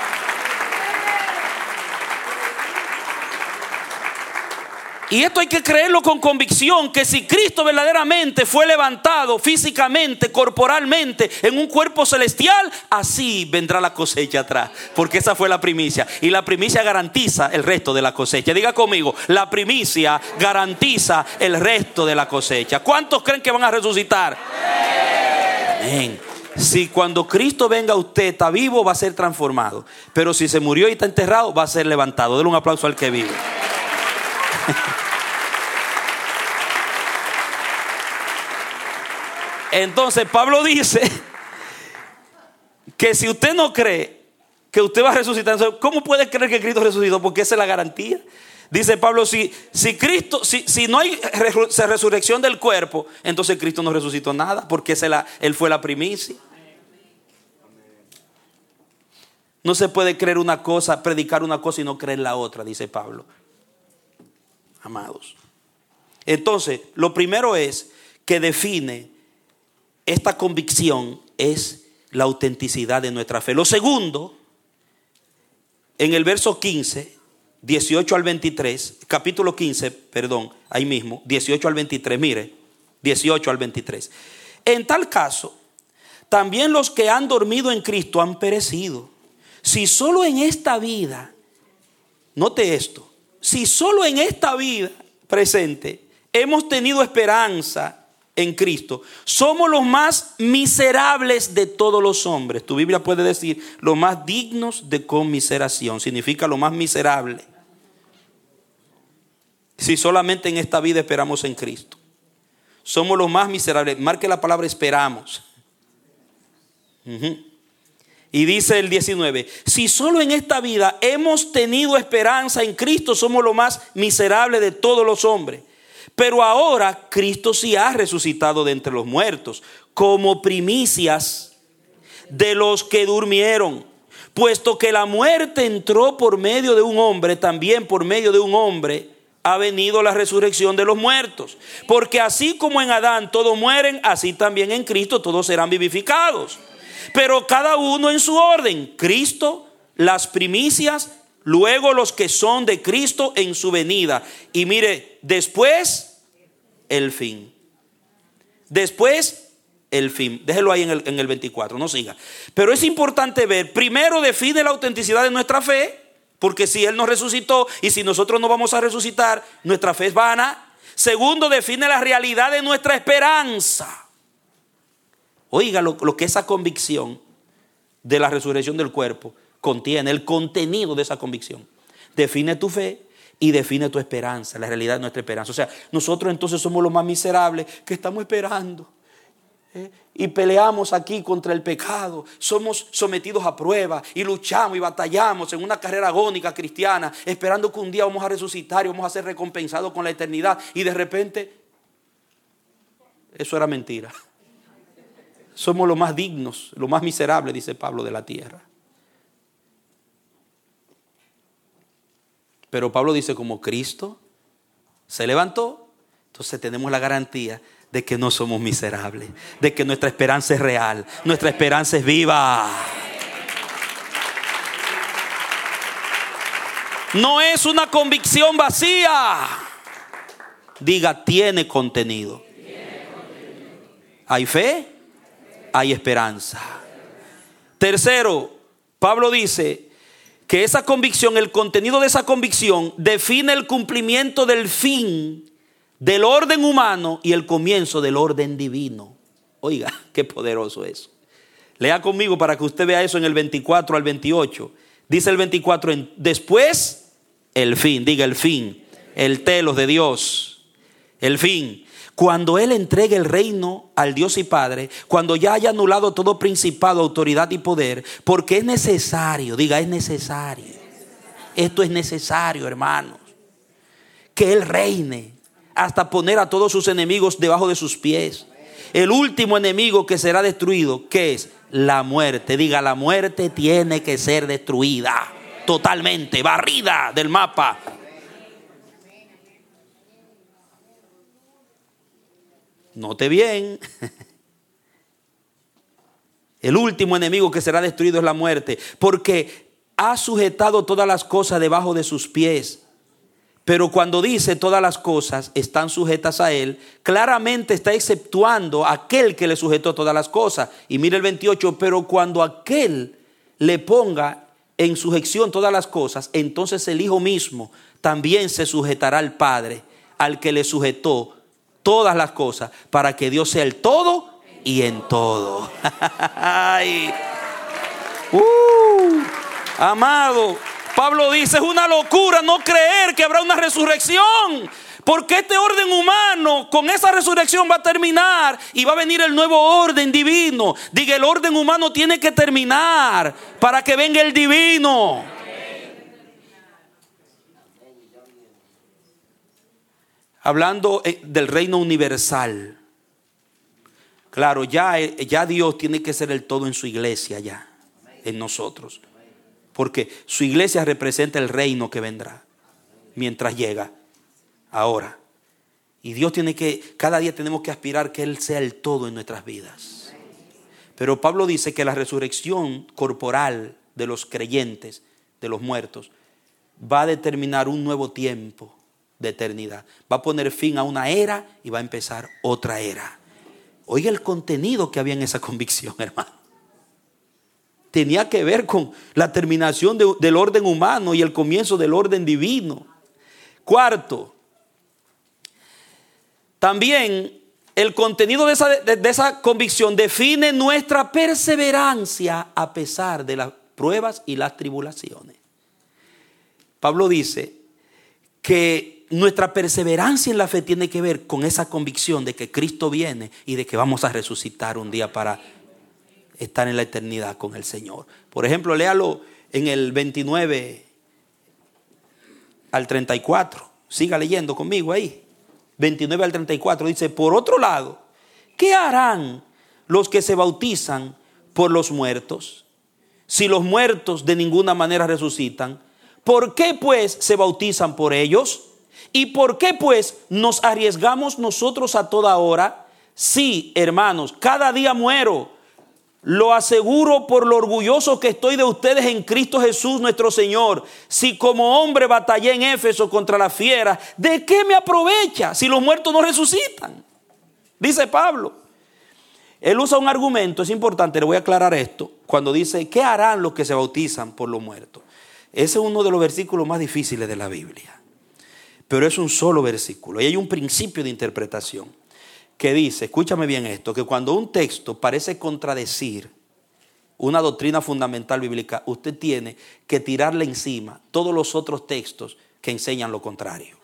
Y esto hay que creerlo con convicción, que si Cristo verdaderamente fue levantado físicamente, corporalmente, en un cuerpo celestial, así vendrá la cosecha atrás, porque esa fue la primicia. Y la primicia garantiza el resto de la cosecha. Diga conmigo, la primicia garantiza el resto de la cosecha. ¿Cuántos creen que van a resucitar? Amén. Si cuando Cristo venga usted está vivo, va a ser transformado. Pero si se murió y está enterrado, va a ser levantado. Denle un aplauso al que vive. Entonces Pablo dice que si usted no cree que usted va a resucitar. ¿Cómo puede creer que Cristo resucitó? Porque esa es la garantía. Dice Pablo, si, si Cristo, si, si no hay resurrección del cuerpo, entonces Cristo no resucitó nada, porque esa es la, Él fue la primicia. No se puede creer una cosa, predicar una cosa y no creer la otra, dice Pablo. Amados. Entonces, lo primero es que define esta convicción es la autenticidad de nuestra fe. Lo segundo, en el verso quince, dieciocho al veintitrés, capítulo quince, perdón, ahí mismo, dieciocho al veintitrés, mire, dieciocho al veintitrés. En tal caso, también los que han dormido en Cristo han perecido. Si solo en esta vida, note esto, si solo en esta vida presente hemos tenido esperanza en Cristo, somos los más miserables de todos los hombres. Tu Biblia puede decir los más dignos de conmiseración, significa lo más miserable. Si solamente en esta vida esperamos en Cristo, somos los más miserables. Marque la palabra esperamos. Uh-huh. Y dice el diecinueve, si solo en esta vida hemos tenido esperanza en Cristo, somos los más miserables de todos los hombres. Pero ahora Cristo sí ha resucitado de entre los muertos, como primicias de los que durmieron. Puesto que la muerte entró por medio de un hombre, también por medio de un hombre ha venido la resurrección de los muertos. Porque así como en Adán todos mueren, así también en Cristo todos serán vivificados. Pero cada uno en su orden. Cristo, las primicias, luego los que son de Cristo en su venida. Y mire, después el fin. Después el fin. Déjelo ahí en el, en el veinticuatro, no siga. Pero es importante ver, primero define la autenticidad de nuestra fe. Porque si Él nos resucitó y si nosotros no vamos a resucitar, nuestra fe es vana. Segundo, define la realidad de nuestra esperanza. Oiga lo, lo que esa convicción de la resurrección del cuerpo contiene, el contenido de esa convicción. Define tu fe y define tu esperanza, la realidad de nuestra esperanza. O sea, nosotros entonces somos los más miserables que estamos esperando. ¿eh? Y peleamos aquí contra el pecado. Somos sometidos a prueba y luchamos y batallamos en una carrera agónica cristiana, esperando que un día vamos a resucitar y vamos a ser recompensados con la eternidad. Y de repente, eso era mentira. Somos los más dignos, los más miserables, dice Pablo, de la tierra. Pero Pablo dice, como Cristo se levantó, entonces tenemos la garantía de que no somos miserables, de que nuestra esperanza es real, nuestra esperanza es viva. No es una convicción vacía. Diga, tiene contenido. Hay fe, hay esperanza. Tercero, Pablo dice que esa convicción, el contenido de esa convicción define el cumplimiento del fin del orden humano y el comienzo del orden divino. Oiga, qué poderoso eso. Lea conmigo para que usted vea eso en el veinticuatro al veintiocho. Dice el veinticuatro, en, después el fin, diga el fin, el telos de Dios, el fin. Cuando Él entregue el reino al Dios y Padre, cuando ya haya anulado todo principado, autoridad y poder, porque es necesario, diga es necesario, esto es necesario, hermanos, que Él reine hasta poner a todos sus enemigos debajo de sus pies. El último enemigo que será destruido, ¿qué es? La muerte. Diga, la muerte tiene que ser destruida totalmente, barrida del mapa. Note bien, el último enemigo que será destruido es la muerte, porque ha sujetado todas las cosas debajo de sus pies. Pero cuando dice todas las cosas están sujetas a Él, claramente está exceptuando a aquel que le sujetó todas las cosas. Y mire el veintiocho, pero cuando aquel le ponga en sujeción todas las cosas, entonces el Hijo mismo también se sujetará al Padre, al que le sujetó todas las cosas, para que Dios sea el todo y en todo. Ay. Uh, amado, Pablo dice, es una locura no creer que habrá una resurrección, Porque este orden humano con esa resurrección va a terminar y va a venir el nuevo orden divino. Diga, el orden humano tiene que terminar para que venga el divino. Hablando del reino universal. Claro, ya, ya Dios tiene que ser el todo en su iglesia ya, en nosotros. Porque su iglesia representa el reino que vendrá mientras llega ahora. Y Dios tiene que, cada día tenemos que aspirar que Él sea el todo en nuestras vidas. Pero Pablo dice que la resurrección corporal de los creyentes, de los muertos, va a determinar un nuevo tiempo de eternidad. Va a poner fin a una era y va a empezar otra era. Oiga el contenido que había en esa convicción, hermano. Tenía que ver con la terminación de, del orden humano y el comienzo del orden divino. Cuarto, también el contenido de esa, de, de esa convicción define nuestra perseverancia a pesar de las pruebas y las tribulaciones. Pablo dice que nuestra perseverancia en la fe tiene que ver con esa convicción de que Cristo viene y de que vamos a resucitar un día para estar en la eternidad con el Señor. Por ejemplo, léalo en el veintinueve al treinta y cuatro. Siga leyendo conmigo ahí. veintinueve al treinta y cuatro dice: por otro lado, ¿qué harán los que se bautizan por los muertos? Si los muertos de ninguna manera resucitan, ¿por qué pues se bautizan por ellos? ¿Y por qué pues nos arriesgamos nosotros a toda hora? Sí, hermanos, cada día muero. Lo aseguro por lo orgulloso que estoy de ustedes en Cristo Jesús nuestro Señor. Si como hombre batallé en Éfeso contra la fiera, ¿de qué me aprovecha si los muertos no resucitan? Dice Pablo. Él usa un argumento, es importante, le voy a aclarar esto. Cuando dice, ¿qué harán los que se bautizan por los muertos? Ese es uno de los versículos más difíciles de la Biblia. Pero es un solo versículo y hay un principio de interpretación que dice, escúchame bien esto, que cuando un texto parece contradecir una doctrina fundamental bíblica, usted tiene que tirarle encima todos los otros textos que enseñan lo contrario.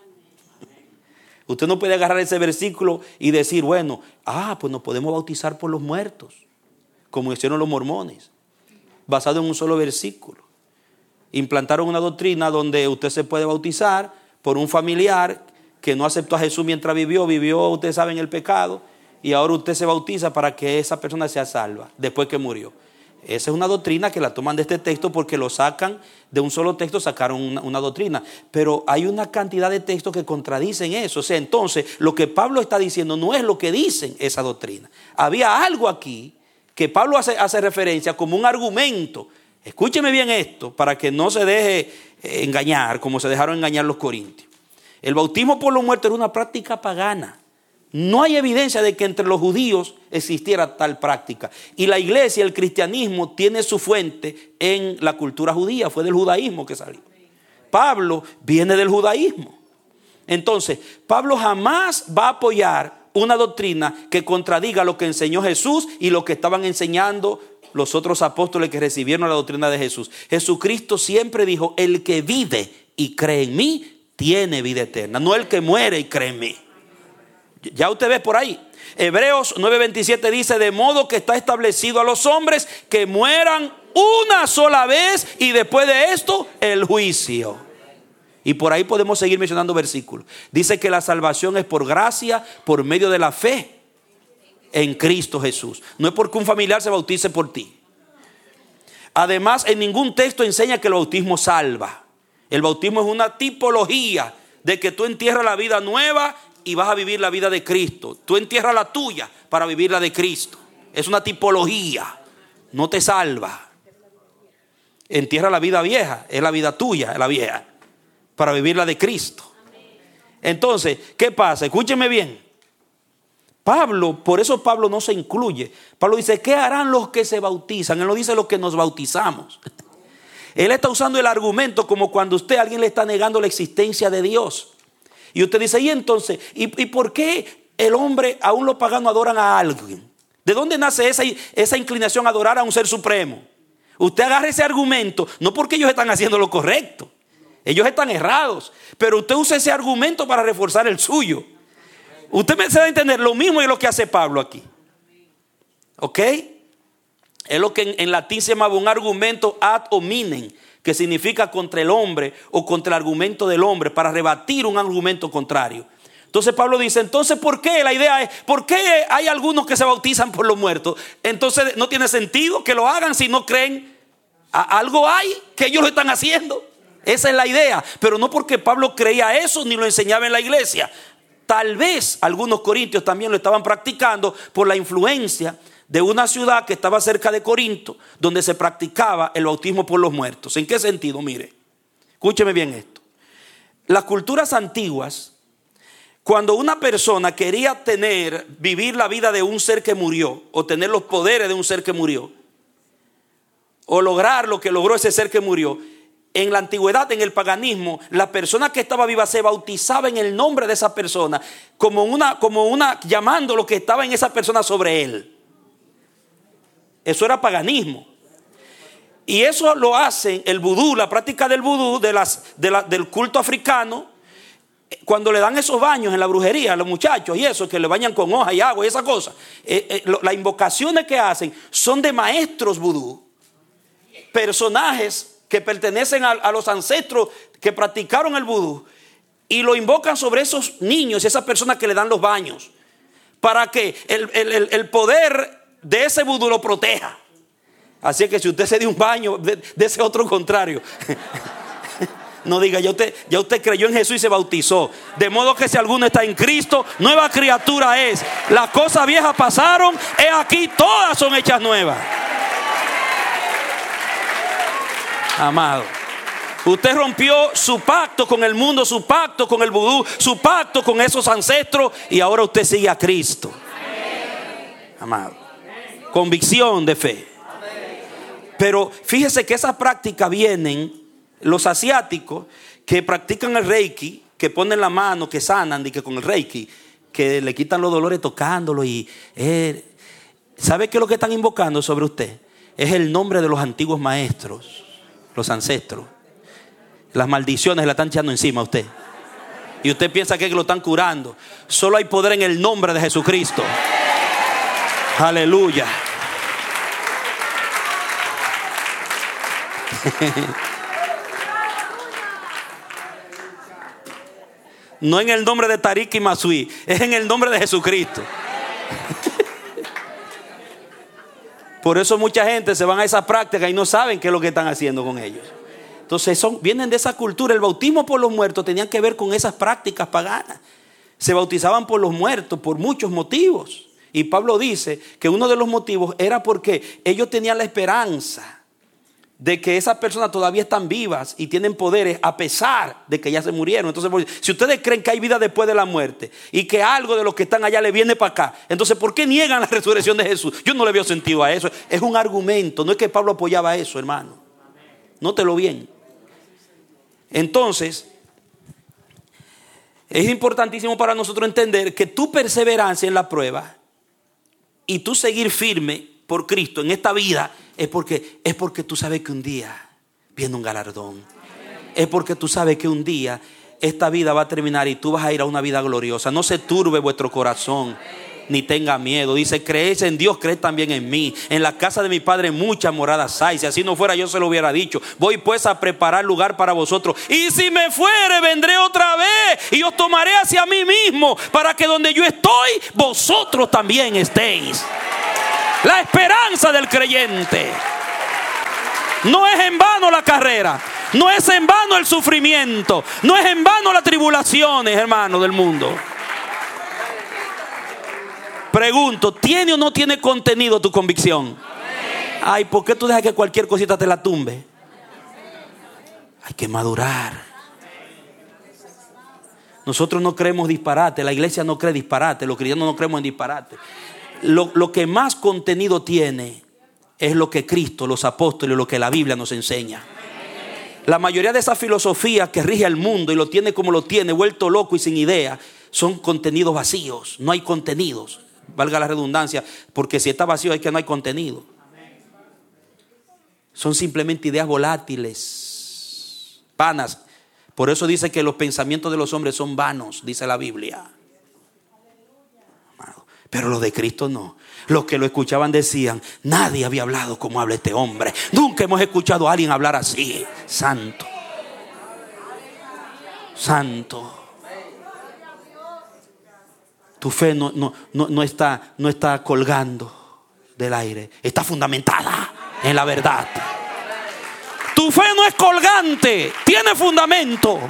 Usted no puede agarrar ese versículo y decir, bueno, ah, pues nos podemos bautizar por los muertos, como hicieron los mormones, basado en un solo versículo. Implantaron una doctrina donde usted se puede bautizar por un familiar que no aceptó a Jesús mientras vivió, vivió, ustedes saben, el pecado, y ahora usted se bautiza para que esa persona sea salva después que murió. Esa es una doctrina que la toman de este texto porque lo sacan de un solo texto, sacaron una, una doctrina. Pero hay una cantidad de textos que contradicen eso. O sea, entonces lo que Pablo está diciendo no es lo que dicen esa doctrina. Había algo aquí que Pablo hace, hace referencia como un argumento. Escúcheme bien esto para que no se deje engañar como se dejaron engañar los corintios. El bautismo por los muertos era una práctica pagana. No hay evidencia de que entre los judíos existiera tal práctica. Y la iglesia, el cristianismo, tiene su fuente en la cultura judía. Fue del judaísmo que salió. Pablo viene del judaísmo. Entonces, Pablo jamás va a apoyar una doctrina que contradiga lo que enseñó Jesús y lo que estaban enseñando los otros apóstoles que recibieron la doctrina de Jesús. Jesucristo siempre dijo, el que vive y cree en mí, tiene vida eterna, no el que muere y cree en mí. Ya usted ve por ahí. Hebreos nueve veintisiete dice, de modo que está establecido a los hombres que mueran una sola vez y después de esto el juicio. Y por ahí podemos seguir mencionando versículos. Dice que la salvación es por gracia, por medio de la fe en Cristo Jesús. No es porque un familiar se bautice por ti. Además, en ningún texto enseña que el bautismo salva. El bautismo es una tipología de que tú entierras la vida nueva y vas a vivir la vida de Cristo. Tú entierras la tuya para vivir la de Cristo. Es una tipología, no te salva. Entierra la vida vieja, es la vida tuya, es la vieja, para vivir la de Cristo. Entonces, ¿qué pasa? Escúcheme bien. Pablo, por eso Pablo no se incluye. Pablo dice, ¿qué harán los que se bautizan? Él no dice los que nos bautizamos. Él está usando el argumento como cuando usted a alguien le está negando la existencia de Dios. Y usted dice, ¿y entonces? ¿Y, y por qué el hombre, aún los paganos, adoran a alguien? ¿De dónde nace esa, esa inclinación a adorar a un ser supremo? Usted agarra ese argumento, no porque ellos están haciendo lo correcto, Ellos están errados, pero usted usa ese argumento para reforzar el suyo. Usted me se va a entender, lo mismo es lo que hace Pablo aquí. ¿Ok? Es lo que en, en latín se llamaba un argumento ad hominem, que significa contra el hombre o contra el argumento del hombre, para rebatir un argumento contrario. Entonces Pablo dice, entonces ¿por qué? La idea es, ¿por qué hay algunos que se bautizan por los muertos? Entonces no tiene sentido que lo hagan si no creen. A, algo hay que ellos lo están haciendo. Esa es la idea, pero no porque Pablo creía eso ni lo enseñaba en la iglesia. Tal vez algunos corintios también lo estaban practicando por la influencia de una ciudad que estaba cerca de Corinto, donde se practicaba el bautismo por los muertos. ¿En qué sentido? Mire, escúcheme bien esto. Las culturas antiguas, cuando una persona quería tener, vivir la vida de un ser que murió, o tener los poderes de un ser que murió, o lograr lo que logró ese ser que murió, en la antigüedad, en el paganismo, la persona que estaba viva se bautizaba en el nombre de esa persona, como una, como una, llamando lo que estaba en esa persona sobre él. Eso era paganismo. Y eso lo hacen el vudú, la práctica del vudú, de las, de la, del culto africano, cuando le dan esos baños en la brujería a los muchachos y eso, que le bañan con hoja y agua y esa cosa. Eh, eh, lo, las invocaciones que hacen son de maestros vudú, personajes que pertenecen a, a los ancestros que practicaron el vudú, y lo invocan sobre esos niños y esas personas que le dan los baños, para que el, el, el poder de ese vudú lo proteja. Así que si usted se dio un baño de, de ese otro contrario, no diga, ya usted, ya usted creyó en Jesús y se bautizó. De modo que si alguno está en Cristo, nueva criatura es. Las cosas viejas pasaron, he aquí todas son hechas nuevas. Amado, usted rompió su pacto con el mundo, su pacto con el vudú, su pacto con esos ancestros, y ahora usted sigue a Cristo. Amado, convicción de fe. Pero fíjese que esas prácticas vienen, los asiáticos que practican el reiki, que ponen la mano, que sanan, y que con el reiki, que le quitan los dolores tocándolo, y eh, ¿sabe qué es lo que están invocando sobre usted? Es el nombre de los antiguos maestros, los ancestros. Las maldiciones la están echando encima a usted, y usted piensa que lo están curando. Solo hay poder en el nombre de Jesucristo. Aleluya. No en el nombre de Tariq y Masui, es en el nombre de Jesucristo. Por eso mucha gente se van a esa práctica y no saben qué es lo que están haciendo con ellos. Entonces son, vienen de esa cultura. El bautismo por los muertos tenían que ver con esas prácticas paganas. Se bautizaban por los muertos por muchos motivos. Y Pablo dice que uno de los motivos era porque ellos tenían la esperanza de que esas personas todavía están vivas y tienen poderes a pesar de que ya se murieron. Entonces, si ustedes creen que hay vida después de la muerte y que algo de los que están allá le viene para acá, entonces ¿por qué niegan la resurrección de Jesús? Yo no le veo sentido a eso. Es un argumento. No es que Pablo apoyaba eso, hermano. Nótelo bien. Entonces, es importantísimo para nosotros entender que tu perseverancia en la prueba y tu seguir firme por Cristo en esta vida es porque, es porque tú sabes que un día viene un galardón. Es porque tú sabes que un día esta vida va a terminar y tú vas a ir a una vida gloriosa. No se turbe vuestro corazón, ni tenga miedo. Dice, creéis en Dios, creed también en mí. En la casa de mi Padre muchas moradas hay. Si así no fuera, yo se lo hubiera dicho. Voy pues a preparar lugar para vosotros. Y si me fuere, vendré otra vez y os tomaré hacia mí mismo, para que donde yo estoy, vosotros también estéis. La esperanza del creyente. No es en vano la carrera. No es en vano el sufrimiento. No es en vano las tribulaciones, hermano, del mundo. Pregunto, ¿tiene o no tiene contenido tu convicción? Ay, ¿por qué tú dejas que cualquier cosita te la tumbe? Hay que madurar. Nosotros no creemos disparate. La iglesia no cree disparate. Los cristianos no creemos en disparate. Lo, lo que más contenido tiene es lo que Cristo, los apóstoles, lo que la Biblia nos enseña. La mayoría de esas filosofías que rige el mundo y lo tiene como lo tiene, vuelto loco y sin idea, son contenidos vacíos. No hay contenidos, valga la redundancia, porque si está vacío es que no hay contenido. Son simplemente ideas volátiles, vanas, Por eso dice que los pensamientos de los hombres son vanos, dice la Biblia. Pero los de Cristo no. Los que lo escuchaban decían: nadie había hablado como habla este hombre. Nunca hemos escuchado a alguien hablar así. Santo. Santo. Tu fe no, no, no, no, está, no está colgando del aire. Está fundamentada en la verdad. Tu fe no es colgante, tiene fundamento.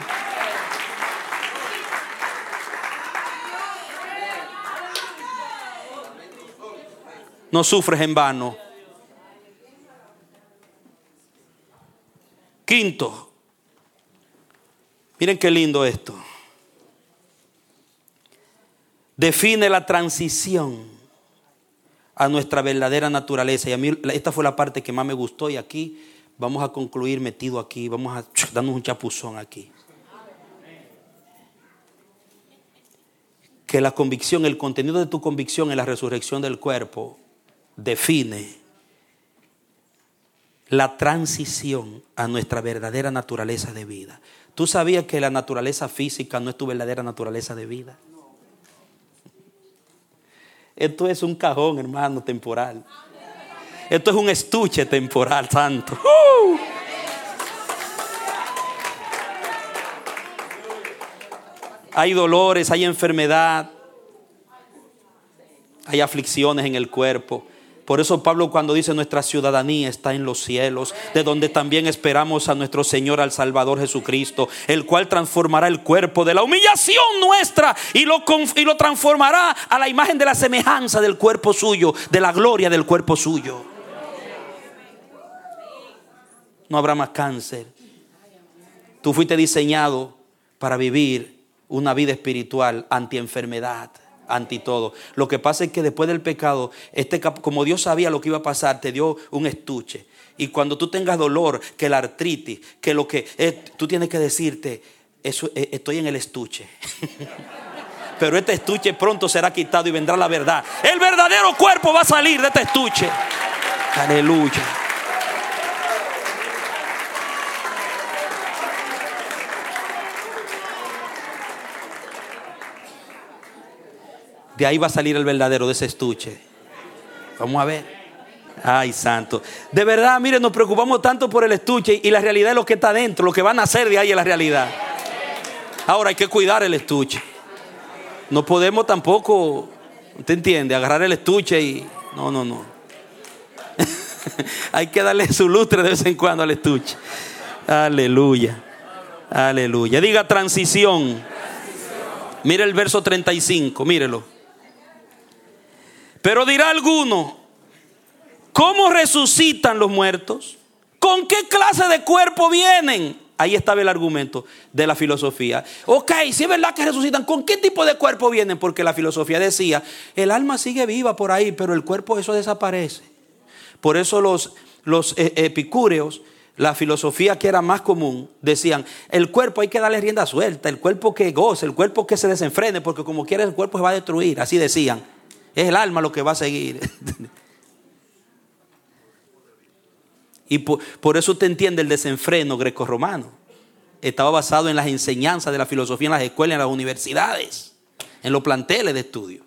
No sufres en vano. Quinto, miren qué lindo esto. Define la transición a nuestra verdadera naturaleza. Y a mí esta fue la parte que más me gustó. Y aquí vamos a concluir metido aquí. Vamos a darnos un chapuzón aquí. Que la convicción, el contenido de tu convicción en la resurrección del cuerpo define la transición a nuestra verdadera naturaleza de vida. ¿Tú sabías que la naturaleza física no es tu verdadera naturaleza de vida? Esto es un cajón, hermano, temporal. Esto es un estuche temporal, santo. ¡Uh! Hay dolores, hay enfermedad, hay aflicciones en el cuerpo. Por eso Pablo, cuando dice nuestra ciudadanía está en los cielos, de donde también esperamos a nuestro Señor, al Salvador Jesucristo, el cual transformará el cuerpo de la humillación nuestra y lo, y lo transformará a la imagen de la semejanza del cuerpo suyo, de la gloria del cuerpo suyo. No habrá más cáncer. Tú fuiste diseñado para vivir una vida espiritual anti-enfermedad, anti todo. Lo que pasa es que después del pecado, este, como Dios sabía lo que iba a pasar, te dio un estuche. Y cuando tú tengas dolor, que la artritis, que lo que es, tú tienes que decirte: eso, eh, estoy en el estuche. Pero este estuche pronto será quitado y vendrá la verdad. El verdadero cuerpo va a salir de este estuche. Aleluya. De ahí va a salir el verdadero, de ese estuche. Vamos a ver. Ay, santo. De verdad, miren, nos preocupamos tanto por el estuche y la realidad es lo que está dentro. Lo que van a hacer de ahí es la realidad. Ahora hay que cuidar el estuche. No podemos tampoco, ¿usted entiende? Agarrar el estuche y... No, no, no. Hay que darle su lustre de vez en cuando al estuche. Aleluya. Aleluya. Diga transición. Mire el verso treinta y cinco, mírelo. Pero dirá alguno: ¿cómo resucitan los muertos? ¿Con qué clase de cuerpo vienen? Ahí estaba el argumento de la filosofía. Ok, si es verdad que resucitan, ¿con qué tipo de cuerpo vienen? Porque la filosofía decía: el alma sigue viva por ahí, pero el cuerpo, eso desaparece. Por eso los, los epicúreos, la filosofía que era más común, decían: el cuerpo hay que darle rienda suelta, el cuerpo que goce, el cuerpo que se desenfrene, porque como quiera el cuerpo se va a destruir. Así decían. Es el alma lo que va a seguir. Y por, por eso usted entiende el desenfreno grecorromano. Estaba basado en las enseñanzas de la filosofía en las escuelas, en las universidades, en los planteles de estudio.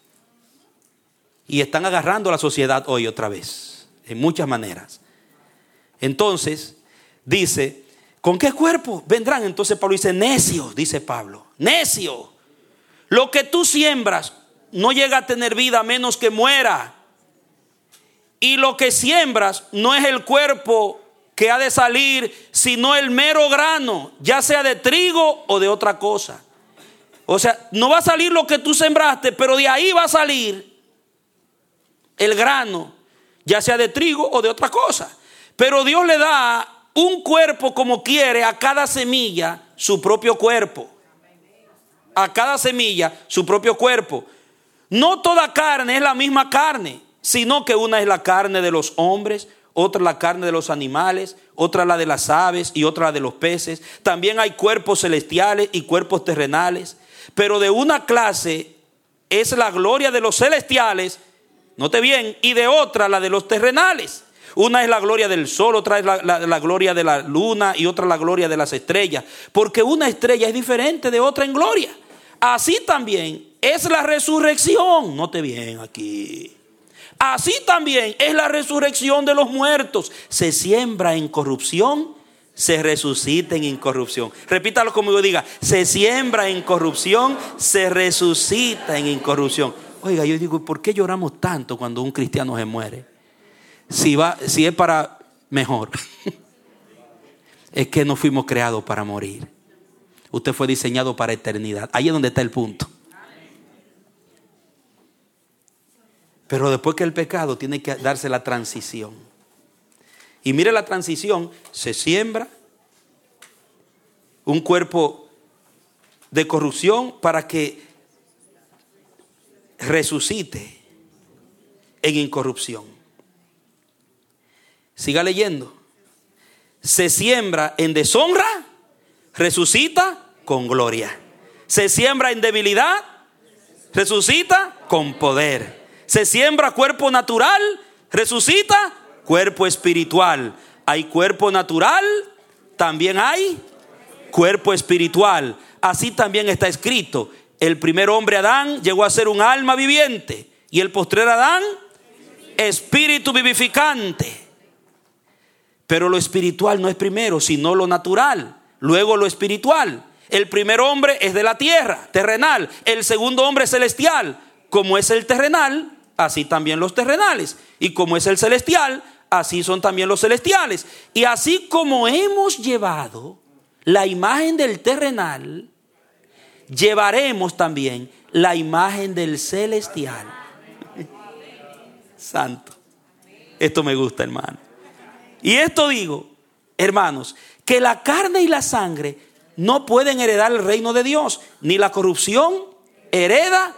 Y están agarrando a la sociedad hoy otra vez, en muchas maneras. Entonces, dice: ¿con qué cuerpo vendrán? Entonces Pablo dice: necio, dice Pablo, necio. Lo que tú siembras no llega a tener vida a menos que muera. Y lo que siembras no es el cuerpo que ha de salir, sino el mero grano, ya sea de trigo o de otra cosa. O sea, no va a salir lo que tú sembraste, pero de ahí va a salir el grano, ya sea de trigo o de otra cosa. Pero Dios le da un cuerpo como quiere a cada semilla, su propio cuerpo. A cada semilla su propio cuerpo. No toda carne es la misma carne, sino que una es la carne de los hombres, otra la carne de los animales, otra la de las aves y otra la de los peces. También hay cuerpos celestiales y cuerpos terrenales, pero de una clase es la gloria de los celestiales, note bien, y de otra la de los terrenales. Una es la gloria del sol, otra es la, la, la gloria de la luna y otra la gloria de las estrellas. Porque una estrella es diferente de otra en gloria. Así también es la resurrección. Note bien aquí. Así también es la resurrección de los muertos. Se siembra en corrupción, se resucita en incorrupción. Repítalo conmigo, diga: se siembra en corrupción, se resucita en incorrupción. Oiga, yo digo, ¿por qué lloramos tanto cuando un cristiano se muere? Si, va, si es para mejor. Es que no fuimos creados para morir. Usted fue diseñado para eternidad. Ahí es donde está el punto. Pero después que el pecado, tiene que darse la transición. Y mire la transición: se siembra un cuerpo de corrupción para que resucite en incorrupción. Siga leyendo. Se siembra en deshonra, resucita con gloria. Se siembra en debilidad, resucita con poder. Se siembra cuerpo natural, resucita cuerpo espiritual. Hay cuerpo natural, también hay cuerpo espiritual. Así también está escrito: el primer hombre Adán llegó a ser un alma viviente, y el postrer Adán, espíritu vivificante. Pero lo espiritual no es primero, sino lo natural, luego lo espiritual. El primer hombre es de la tierra, terrenal. El segundo hombre es celestial. Como es el terrenal, así también los terrenales. Y como es el celestial, así son también los celestiales. Y así como hemos llevado la imagen del terrenal, llevaremos también la imagen del celestial. Santo. Esto me gusta, hermano. Y esto digo, hermanos, que la carne y la sangre no pueden heredar el reino de Dios, ni la corrupción hereda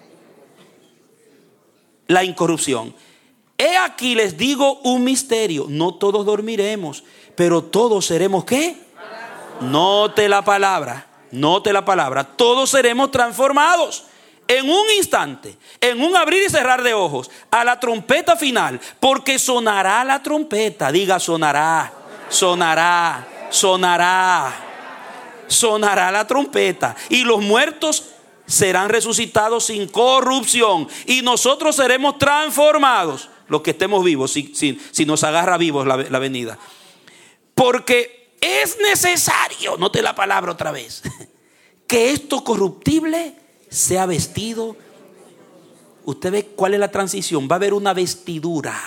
la incorrupción. He aquí les digo un misterio: no todos dormiremos, pero todos seremos ¿qué? Note la palabra, note la palabra. Todos seremos transformados en un instante, en un abrir y cerrar de ojos, a la trompeta final, porque sonará la trompeta. Diga: sonará, sonará, sonará, sonará la trompeta, y los muertos serán resucitados sin corrupción, y nosotros seremos transformados, los que estemos vivos, si, si, si nos agarra vivos la, la venida. Porque es necesario, note la palabra otra vez, que esto corruptible sea vestido. Usted ve cuál es la transición. Va a haber una vestidura,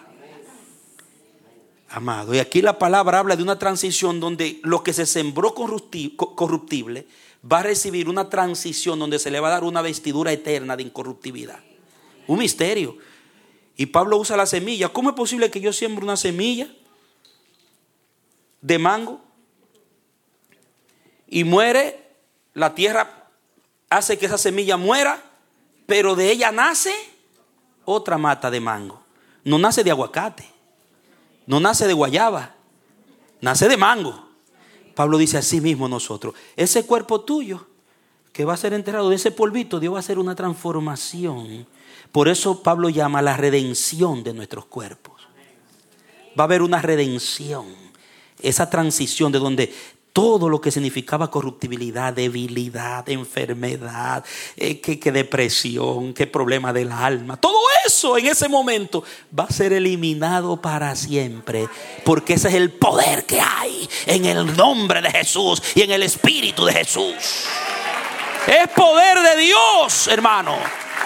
amado. Y aquí la palabra habla de una transición donde lo que se sembró corruptible va a recibir una transición donde se le va a dar una vestidura eterna de incorruptibilidad. Un misterio. Y Pablo usa la semilla. ¿Cómo es posible que yo siembre una semilla de mango y muere? La tierra hace que esa semilla muera, pero de ella nace otra mata de mango. No nace de aguacate, no nace de guayaba, nace de mango. Pablo dice: así mismo nosotros, ese cuerpo tuyo que va a ser enterrado, de ese polvito, Dios va a hacer una transformación. Por eso Pablo llama la redención de nuestros cuerpos. Va a haber una redención, esa transición de donde todo lo que significaba corruptibilidad, debilidad, enfermedad, eh, que, que depresión, que problema del alma, todo eso en ese momento va a ser eliminado para siempre. Porque ese es el poder que hay en el nombre de Jesús y en el Espíritu de Jesús. Es poder de Dios, hermano.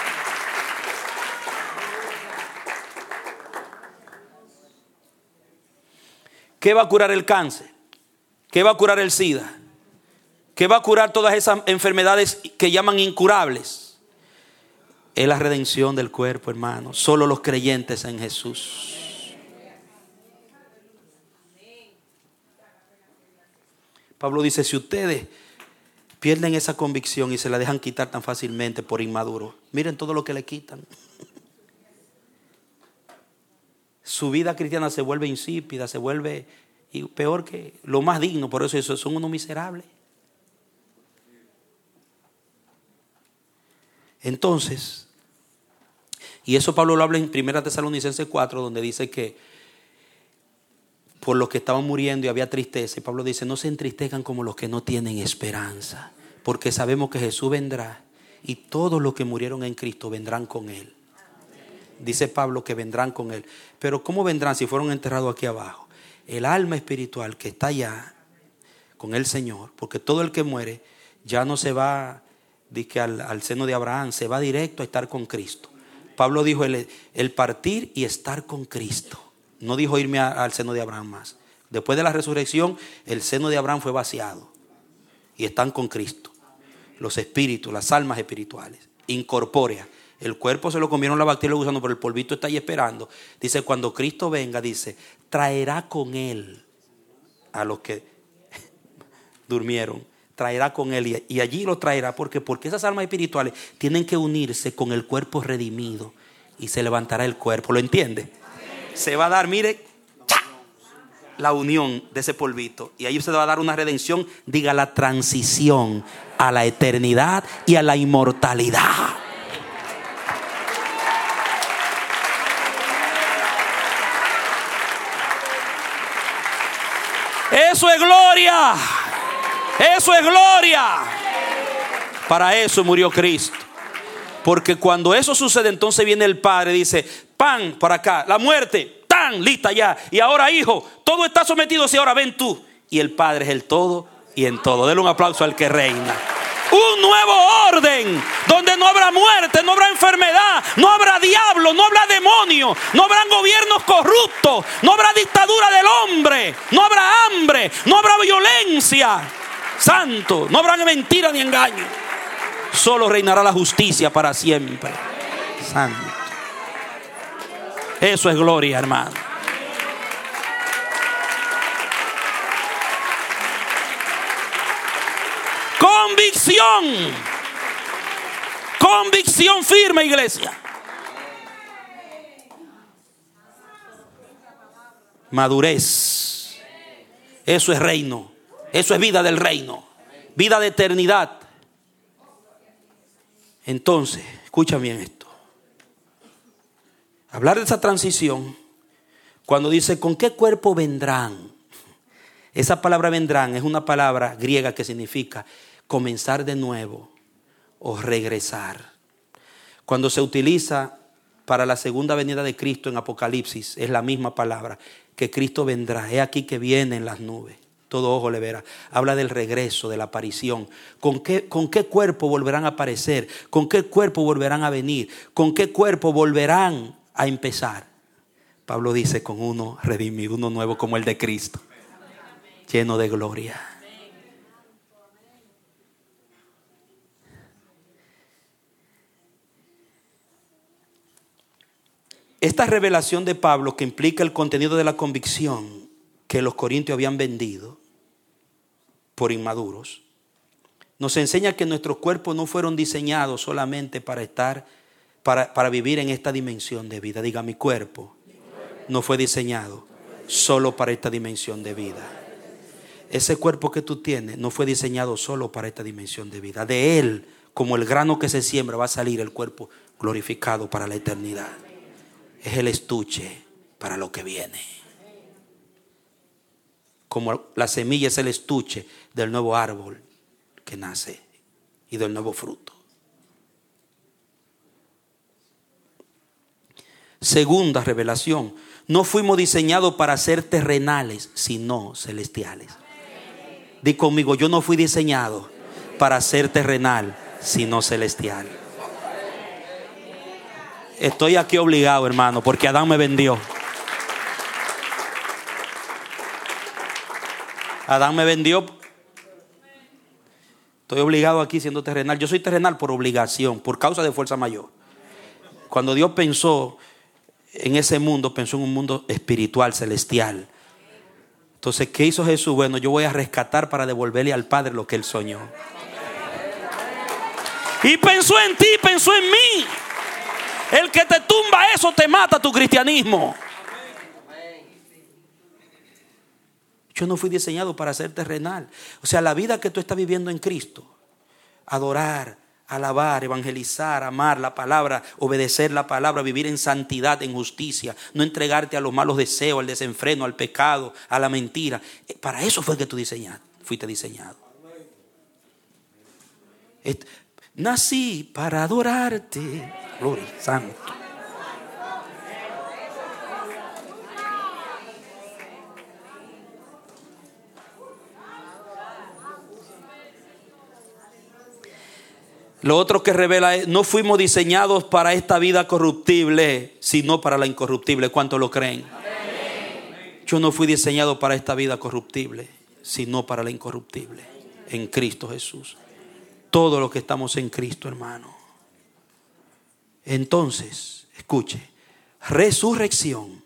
¿Qué va a curar el cáncer? ¿Qué va a curar el SIDA? ¿Qué va a curar todas esas enfermedades que llaman incurables? Es la redención del cuerpo, hermano. Solo los creyentes en Jesús. Pablo dice: si ustedes pierden esa convicción y se la dejan quitar tan fácilmente por inmaduros, miren todo lo que le quitan. Su vida cristiana se vuelve insípida, se vuelve... y peor que lo más digno. Por eso, eso son unos miserables. Entonces, y eso Pablo lo habla en primera Tesalonicenses cuatro, donde dice que por los que estaban muriendo y había tristeza. Y Pablo dice, no se entristezcan como los que no tienen esperanza, porque sabemos que Jesús vendrá y todos los que murieron en Cristo vendrán con Él. Dice Pablo que vendrán con Él. Pero ¿cómo vendrán si fueron enterrados aquí abajo? El alma espiritual que está allá con el Señor, porque todo el que muere ya no se va dice, al, al seno de Abraham, se va directo a estar con Cristo. Pablo dijo el, el partir y estar con Cristo. No dijo irme a, al seno de Abraham más. Después de la resurrección, el seno de Abraham fue vaciado y están con Cristo. Los espíritus, las almas espirituales, incorpóreas. El cuerpo se lo comieron la bacteria y los gusanos, pero el polvito está ahí esperando. Dice, cuando Cristo venga, dice, traerá con Él a los que durmieron. Traerá con Él y, y allí lo traerá. ¿Por qué? Porque esas almas espirituales tienen que unirse con el cuerpo redimido y se levantará el cuerpo. ¿Lo entiende? Se va a dar, mire, ¡cha!, la unión de ese polvito. Y ahí se va a dar una redención, diga, la transición a la eternidad y a la inmortalidad. Eso es gloria. Eso es gloria. Para eso murió Cristo. Porque cuando eso sucede, entonces viene el Padre, dice, pan por acá, la muerte, tan lista ya. Y ahora, hijo, todo está sometido, y ahora ven tú. Y el Padre es el todo y en todo. Denle un aplauso al que reina. Un nuevo orden donde no habrá muerte, no habrá enfermedad, no habrá diablo, no habrá demonio, no habrán gobiernos corruptos, no habrá dictadura del hombre, no habrá hambre, no habrá violencia. Santo, no habrá mentira ni engaño. Solo reinará la justicia para siempre. Santo. Eso es gloria, hermano. Convicción. Convicción firme, iglesia. Madurez. Eso es reino. Eso es vida del reino. Vida de eternidad. Entonces, escucha bien esto. Hablar de esa transición, cuando dice, ¿con qué cuerpo vendrán? Esa palabra vendrán es una palabra griega que significa comenzar de nuevo o regresar. Cuando se utiliza para la segunda venida de Cristo en Apocalipsis, es la misma palabra, que Cristo vendrá. He aquí que viene en las nubes. Todo ojo le verá. Habla del regreso, de la aparición. ¿Con qué, con qué cuerpo volverán a aparecer? ¿Con qué cuerpo volverán a venir? ¿Con qué cuerpo volverán a empezar? Pablo dice, con uno redimido, uno nuevo como el de Cristo, lleno de gloria. Esta revelación de Pablo, que implica el contenido de la convicción que los corintios habían vendido por inmaduros, nos enseña que nuestros cuerpos no fueron diseñados solamente para estar, para, para vivir en esta dimensión de vida. Diga, mi cuerpo no fue diseñado solo para esta dimensión de vida. Ese cuerpo que tú tienes no fue diseñado solo para esta dimensión de vida. De él, como el grano que se siembra, va a salir el cuerpo glorificado para la eternidad. Es el estuche para lo que viene. Como la semilla es el estuche del nuevo árbol que nace y del nuevo fruto. Segunda revelación: no fuimos diseñados para ser terrenales, sino celestiales. Di conmigo, yo no fui diseñado para ser terrenal, sino celestial. Estoy aquí obligado, hermano, porque Adán me vendió. Adán me vendió. Estoy obligado aquí siendo terrenal. Yo soy terrenal por obligación, por causa de fuerza mayor. Cuando Dios pensó en ese mundo, pensó en un mundo espiritual, celestial. Entonces, ¿qué hizo Jesús? Bueno, yo voy a rescatar para devolverle al Padre lo que Él soñó. Y pensó en ti, pensó en mí. El que te tumba eso te mata tu cristianismo. Yo no fui diseñado para ser terrenal. O sea, la vida que tú estás viviendo en Cristo, adorar, alabar, evangelizar, amar la palabra, obedecer la palabra, vivir en santidad, en justicia, no entregarte a los malos deseos, al desenfreno, al pecado, a la mentira. Para eso fue que tú diseñaste, fuiste diseñado. Nací para adorarte. Gloria, santo. Lo otro que revela es: no fuimos diseñados para esta vida corruptible, sino para la incorruptible. ¿Cuántos lo creen? Amén. Yo no fui diseñado para esta vida corruptible, sino para la incorruptible, en Cristo Jesús. Todo lo que estamos en Cristo, hermano. Entonces, escuche, resurrección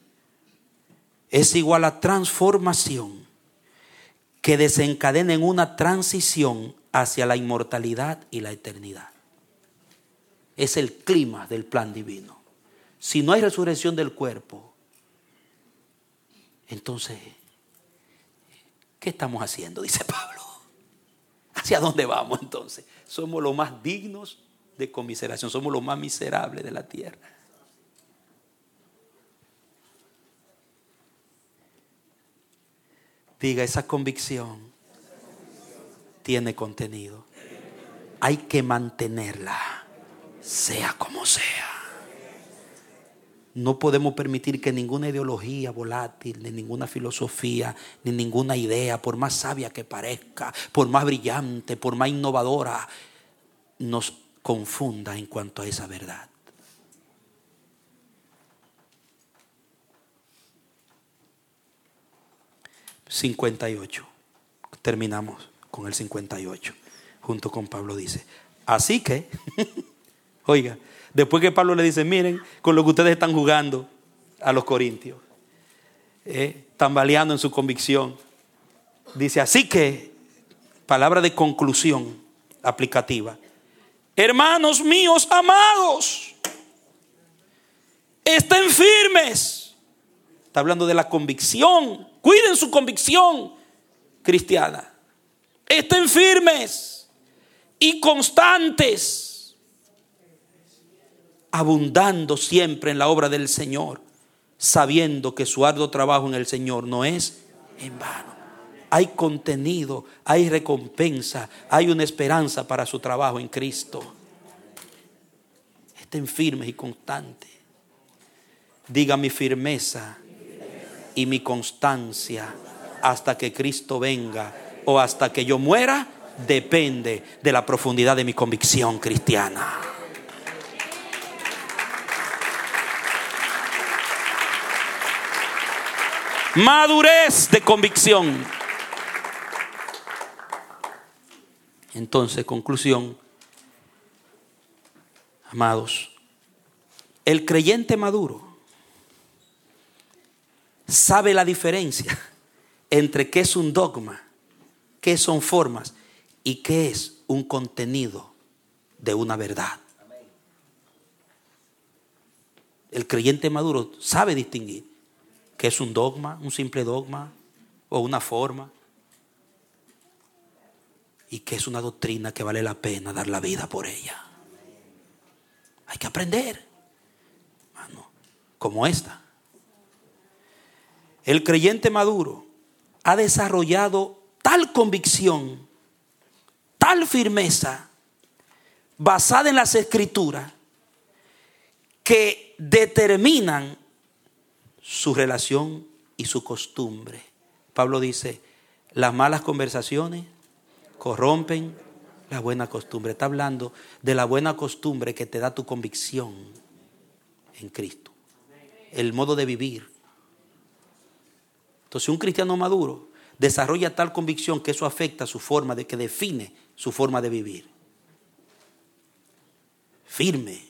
es igual a transformación que desencadena en una transición hacia la inmortalidad y la eternidad. Es el clima del plan divino. Si no hay resurrección del cuerpo, entonces, ¿qué estamos haciendo? Dice Pablo. ¿Hacia dónde vamos entonces? Somos los más dignos de conmiseración. Somos los más miserables de la tierra. Diga, esa convicción tiene contenido. Hay que mantenerla, sea como sea. No podemos permitir que ninguna ideología volátil, ni ninguna filosofía, ni ninguna idea, por más sabia que parezca, por más brillante, por más innovadora, nos confunda en cuanto a esa verdad. cincuenta y ocho. Terminamos con el cincuenta y ocho. Junto con Pablo dice: así que, oiga, después que Pablo le dice: miren, con lo que ustedes están jugando a los corintios, eh, tambaleando en su convicción, dice: así que, palabra de conclusión aplicativa, hermanos míos amados, estén firmes. Está hablando de la convicción. Cuiden su convicción cristiana. Estén firmes y constantes, abundando siempre en la obra del Señor, sabiendo que su arduo trabajo en el Señor no es en vano. Hay contenido, hay recompensa, hay una esperanza para su trabajo en Cristo. Estén firmes y constantes. Diga: mi firmeza y mi constancia hasta que Cristo venga o hasta que yo muera depende de la profundidad de mi convicción cristiana. Madurez de convicción. Entonces, conclusión, amados, el creyente maduro sabe la diferencia entre qué es un dogma, qué son formas y qué es un contenido de una verdad. El creyente maduro sabe distinguir qué es un dogma, un simple dogma o una forma, y qué es una doctrina que vale la pena dar la vida por ella. Hay que aprender, hermano, como esta. El creyente maduro ha desarrollado tal convicción, tal firmeza, basada en las Escrituras, que determinan su relación y su costumbre. Pablo dice: las malas conversaciones corrompen la buena costumbre. Está hablando de la buena costumbre que te da tu convicción en Cristo, el modo de vivir. Entonces, un cristiano maduro desarrolla tal convicción que eso afecta su forma de, que define su forma de vivir. Firme.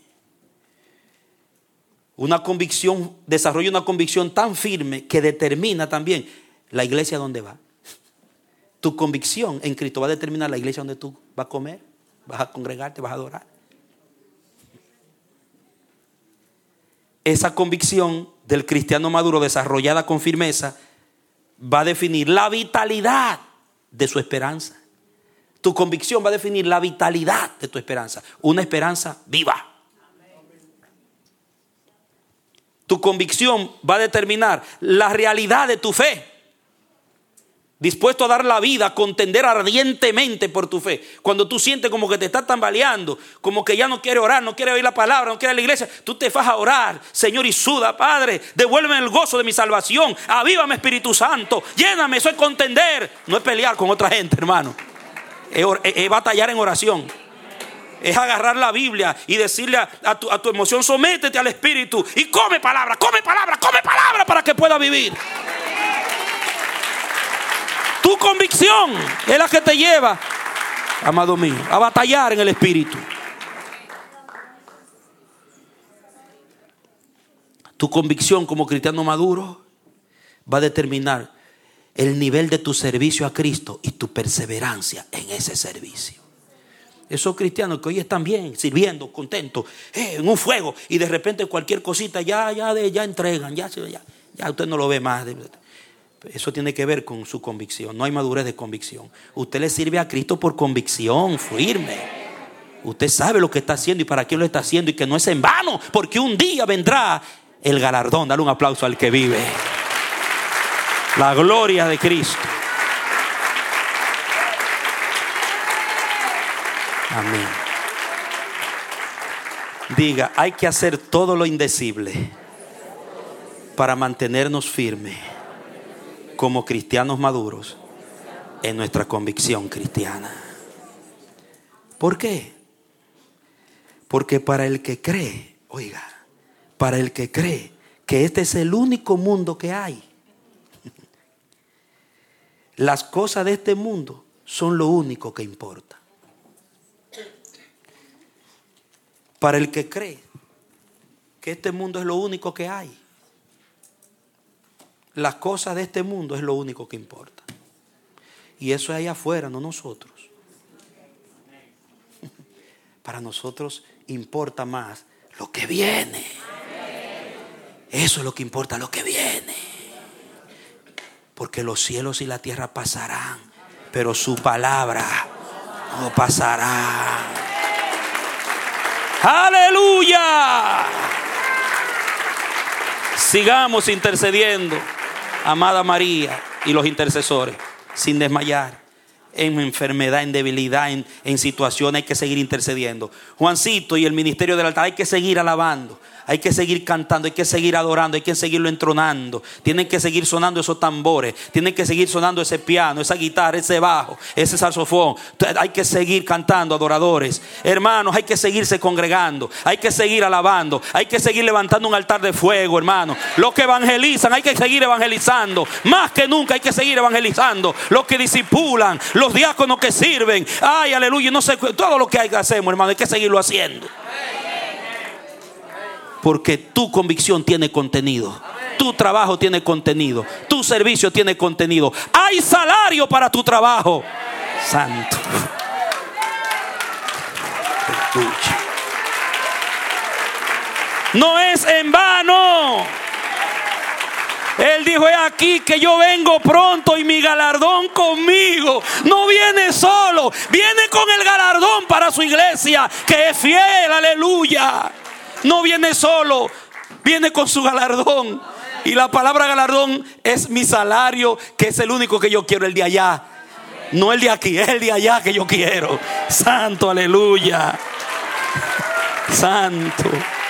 Una convicción, desarrolla una convicción tan firme que determina también la iglesia donde va. Tu convicción en Cristo va a determinar la iglesia donde tú vas a comer, vas a congregarte, vas a adorar. Esa convicción del cristiano maduro desarrollada con firmeza va a definir la vitalidad de su esperanza. Tu convicción va a definir la vitalidad de tu esperanza. Una esperanza viva. Tu convicción va a determinar la realidad de tu fe. Dispuesto a dar la vida, a contender ardientemente por tu fe. Cuando tú sientes como que te estás tambaleando, como que ya no quieres orar, no quieres oír la palabra, no quieres ir a la iglesia, tú te vas a orar. Señor, y suda, Padre, devuélveme el gozo de mi salvación. Avívame, Espíritu Santo, lléname. Eso es contender, no es pelear con otra gente, hermano. Es, es, es batallar en oración. Es agarrar la Biblia y decirle a, a, tu, a tu emoción: sométete al Espíritu y come palabra, come palabra, come palabra para que pueda vivir. Tu convicción es la que te lleva, amado mío, a batallar en el Espíritu. Tu convicción como cristiano maduro va a determinar el nivel de tu servicio a Cristo y tu perseverancia en ese servicio. Esos cristianos que hoy están bien, sirviendo, contentos, eh, en un fuego, y de repente cualquier cosita ya, ya, ya entregan, ya, ya, ya usted no lo ve más. Eso tiene que ver con su convicción. No hay madurez de convicción. Usted le sirve a Cristo por convicción firme. Usted sabe lo que está haciendo y para qué lo está haciendo, y que no es en vano, porque un día vendrá el galardón. Dale un aplauso al que vive. La gloria de Cristo. Amén. Diga: hay que hacer todo lo indecible para mantenernos firmes como cristianos maduros en nuestra convicción cristiana. ¿Por qué? Porque para el que cree, oiga, para el que cree que este es el único mundo que hay, las cosas de este mundo son lo único que importa. Para el que cree que este mundo es lo único que hay, las cosas de este mundo es lo único que importa. Y eso es allá afuera, no nosotros. Para nosotros importa más lo que viene. Eso es lo que importa, lo que viene. Porque los cielos y la tierra pasarán, pero su palabra no pasará. ¡Aleluya! Sigamos intercediendo, amada María y los intercesores, sin desmayar. En enfermedad, en debilidad, en, en situación, hay que seguir intercediendo. Juancito y el ministerio del altar, hay que seguir alabando, hay que seguir cantando, hay que seguir adorando, hay que seguirlo entronando. Tienen que seguir sonando esos tambores, tienen que seguir sonando ese piano, esa guitarra, ese bajo, ese saxofón. Hay que seguir cantando, adoradores. Hermanos, hay que seguirse congregando, hay que seguir alabando, hay que seguir levantando un altar de fuego, hermanos. Los que evangelizan, hay que seguir evangelizando. Más que nunca hay que seguir evangelizando. Los que discipulan, los diáconos que sirven, ay, aleluya, no sé, todo lo que hay que hacemos, hermano, hay que seguirlo haciendo. Porque tu convicción tiene contenido, tu trabajo tiene contenido, tu servicio tiene contenido. Hay salario para tu trabajo. Santo. No es en vano. Él dijo: he aquí que yo vengo pronto y mi galardón conmigo. No viene solo, viene con el galardón para su iglesia, que es fiel, aleluya. No viene solo, viene con su galardón. Y la palabra galardón es mi salario, que es el único que yo quiero, el de allá. No el de aquí, es el de allá que yo quiero. Santo, aleluya. Santo.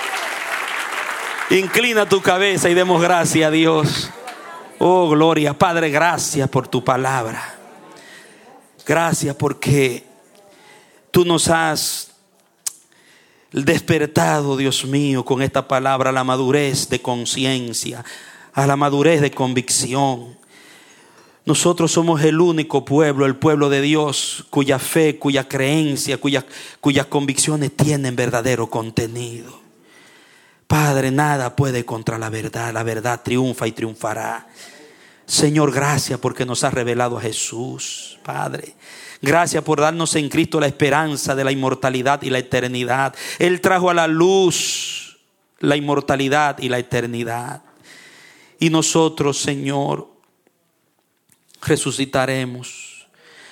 Inclina tu cabeza y demos gracias a Dios. Oh, gloria. Padre, gracias por tu palabra. Gracias porque tú nos has despertado, Dios mío, con esta palabra, a la madurez de conciencia, a la madurez de convicción. Nosotros somos el único pueblo, el pueblo de Dios, cuya fe, cuya creencia, cuyas, cuyas convicciones tienen verdadero contenido. Padre, nada puede contra la verdad. La verdad triunfa y triunfará. Señor, gracias porque nos has revelado a Jesús, Padre. Gracias por darnos en Cristo la esperanza de la inmortalidad y la eternidad. Él trajo a la luz la inmortalidad y la eternidad. Y nosotros, Señor, resucitaremos.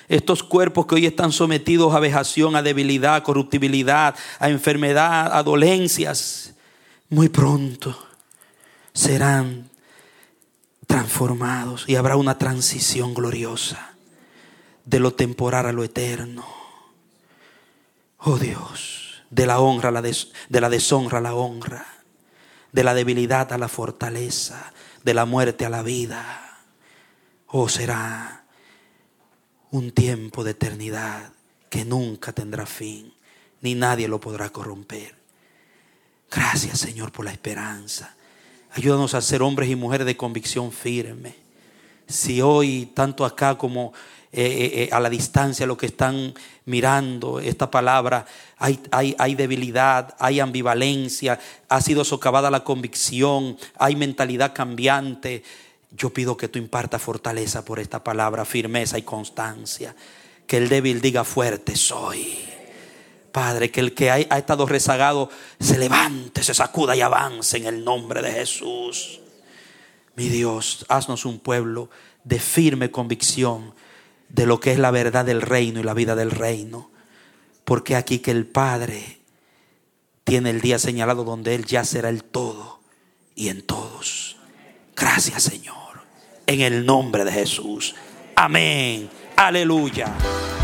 Estos cuerpos que hoy están sometidos a vejación, a debilidad, a corruptibilidad, a enfermedad, a dolencias, muy pronto serán transformados y habrá una transición gloriosa de lo temporal a lo eterno. Oh Dios, de la honra a la des- de la deshonra a la honra, de la debilidad a la fortaleza, de la muerte a la vida. Oh, será un tiempo de eternidad que nunca tendrá fin, ni nadie lo podrá corromper. Gracias, Señor, por la esperanza. Ayúdanos a ser hombres y mujeres de convicción firme. Si hoy, tanto acá como eh, eh, a la distancia, los que están mirando esta palabra, hay, hay, hay debilidad, hay ambivalencia, ha sido socavada la convicción, hay mentalidad cambiante, yo pido que tú impartas fortaleza por esta palabra, firmeza y constancia. Que el débil diga fuerte soy. Padre, que el que ha, ha estado rezagado se levante, se sacuda y avance en el nombre de Jesús. Mi Dios, haznos un pueblo de firme convicción de lo que es la verdad del reino y la vida del reino. Porque aquí que el Padre tiene el día señalado donde Él ya será el todo y en todos. Gracias, Señor. En el nombre de Jesús. Amén. Aleluya.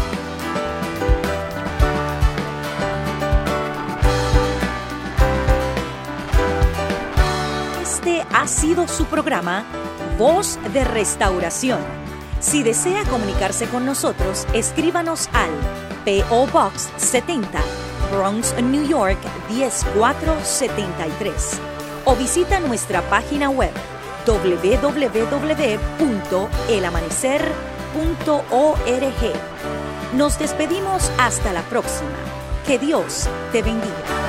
Este ha sido su programa Voz de Restauración. Si desea comunicarse con nosotros, escríbanos al P O Box setenta, Bronx, New York diez mil cuatrocientos setenta y tres o visita nuestra página web doble u doble u doble u punto el amanecer punto org. Nos despedimos hasta la próxima. Que Dios te bendiga.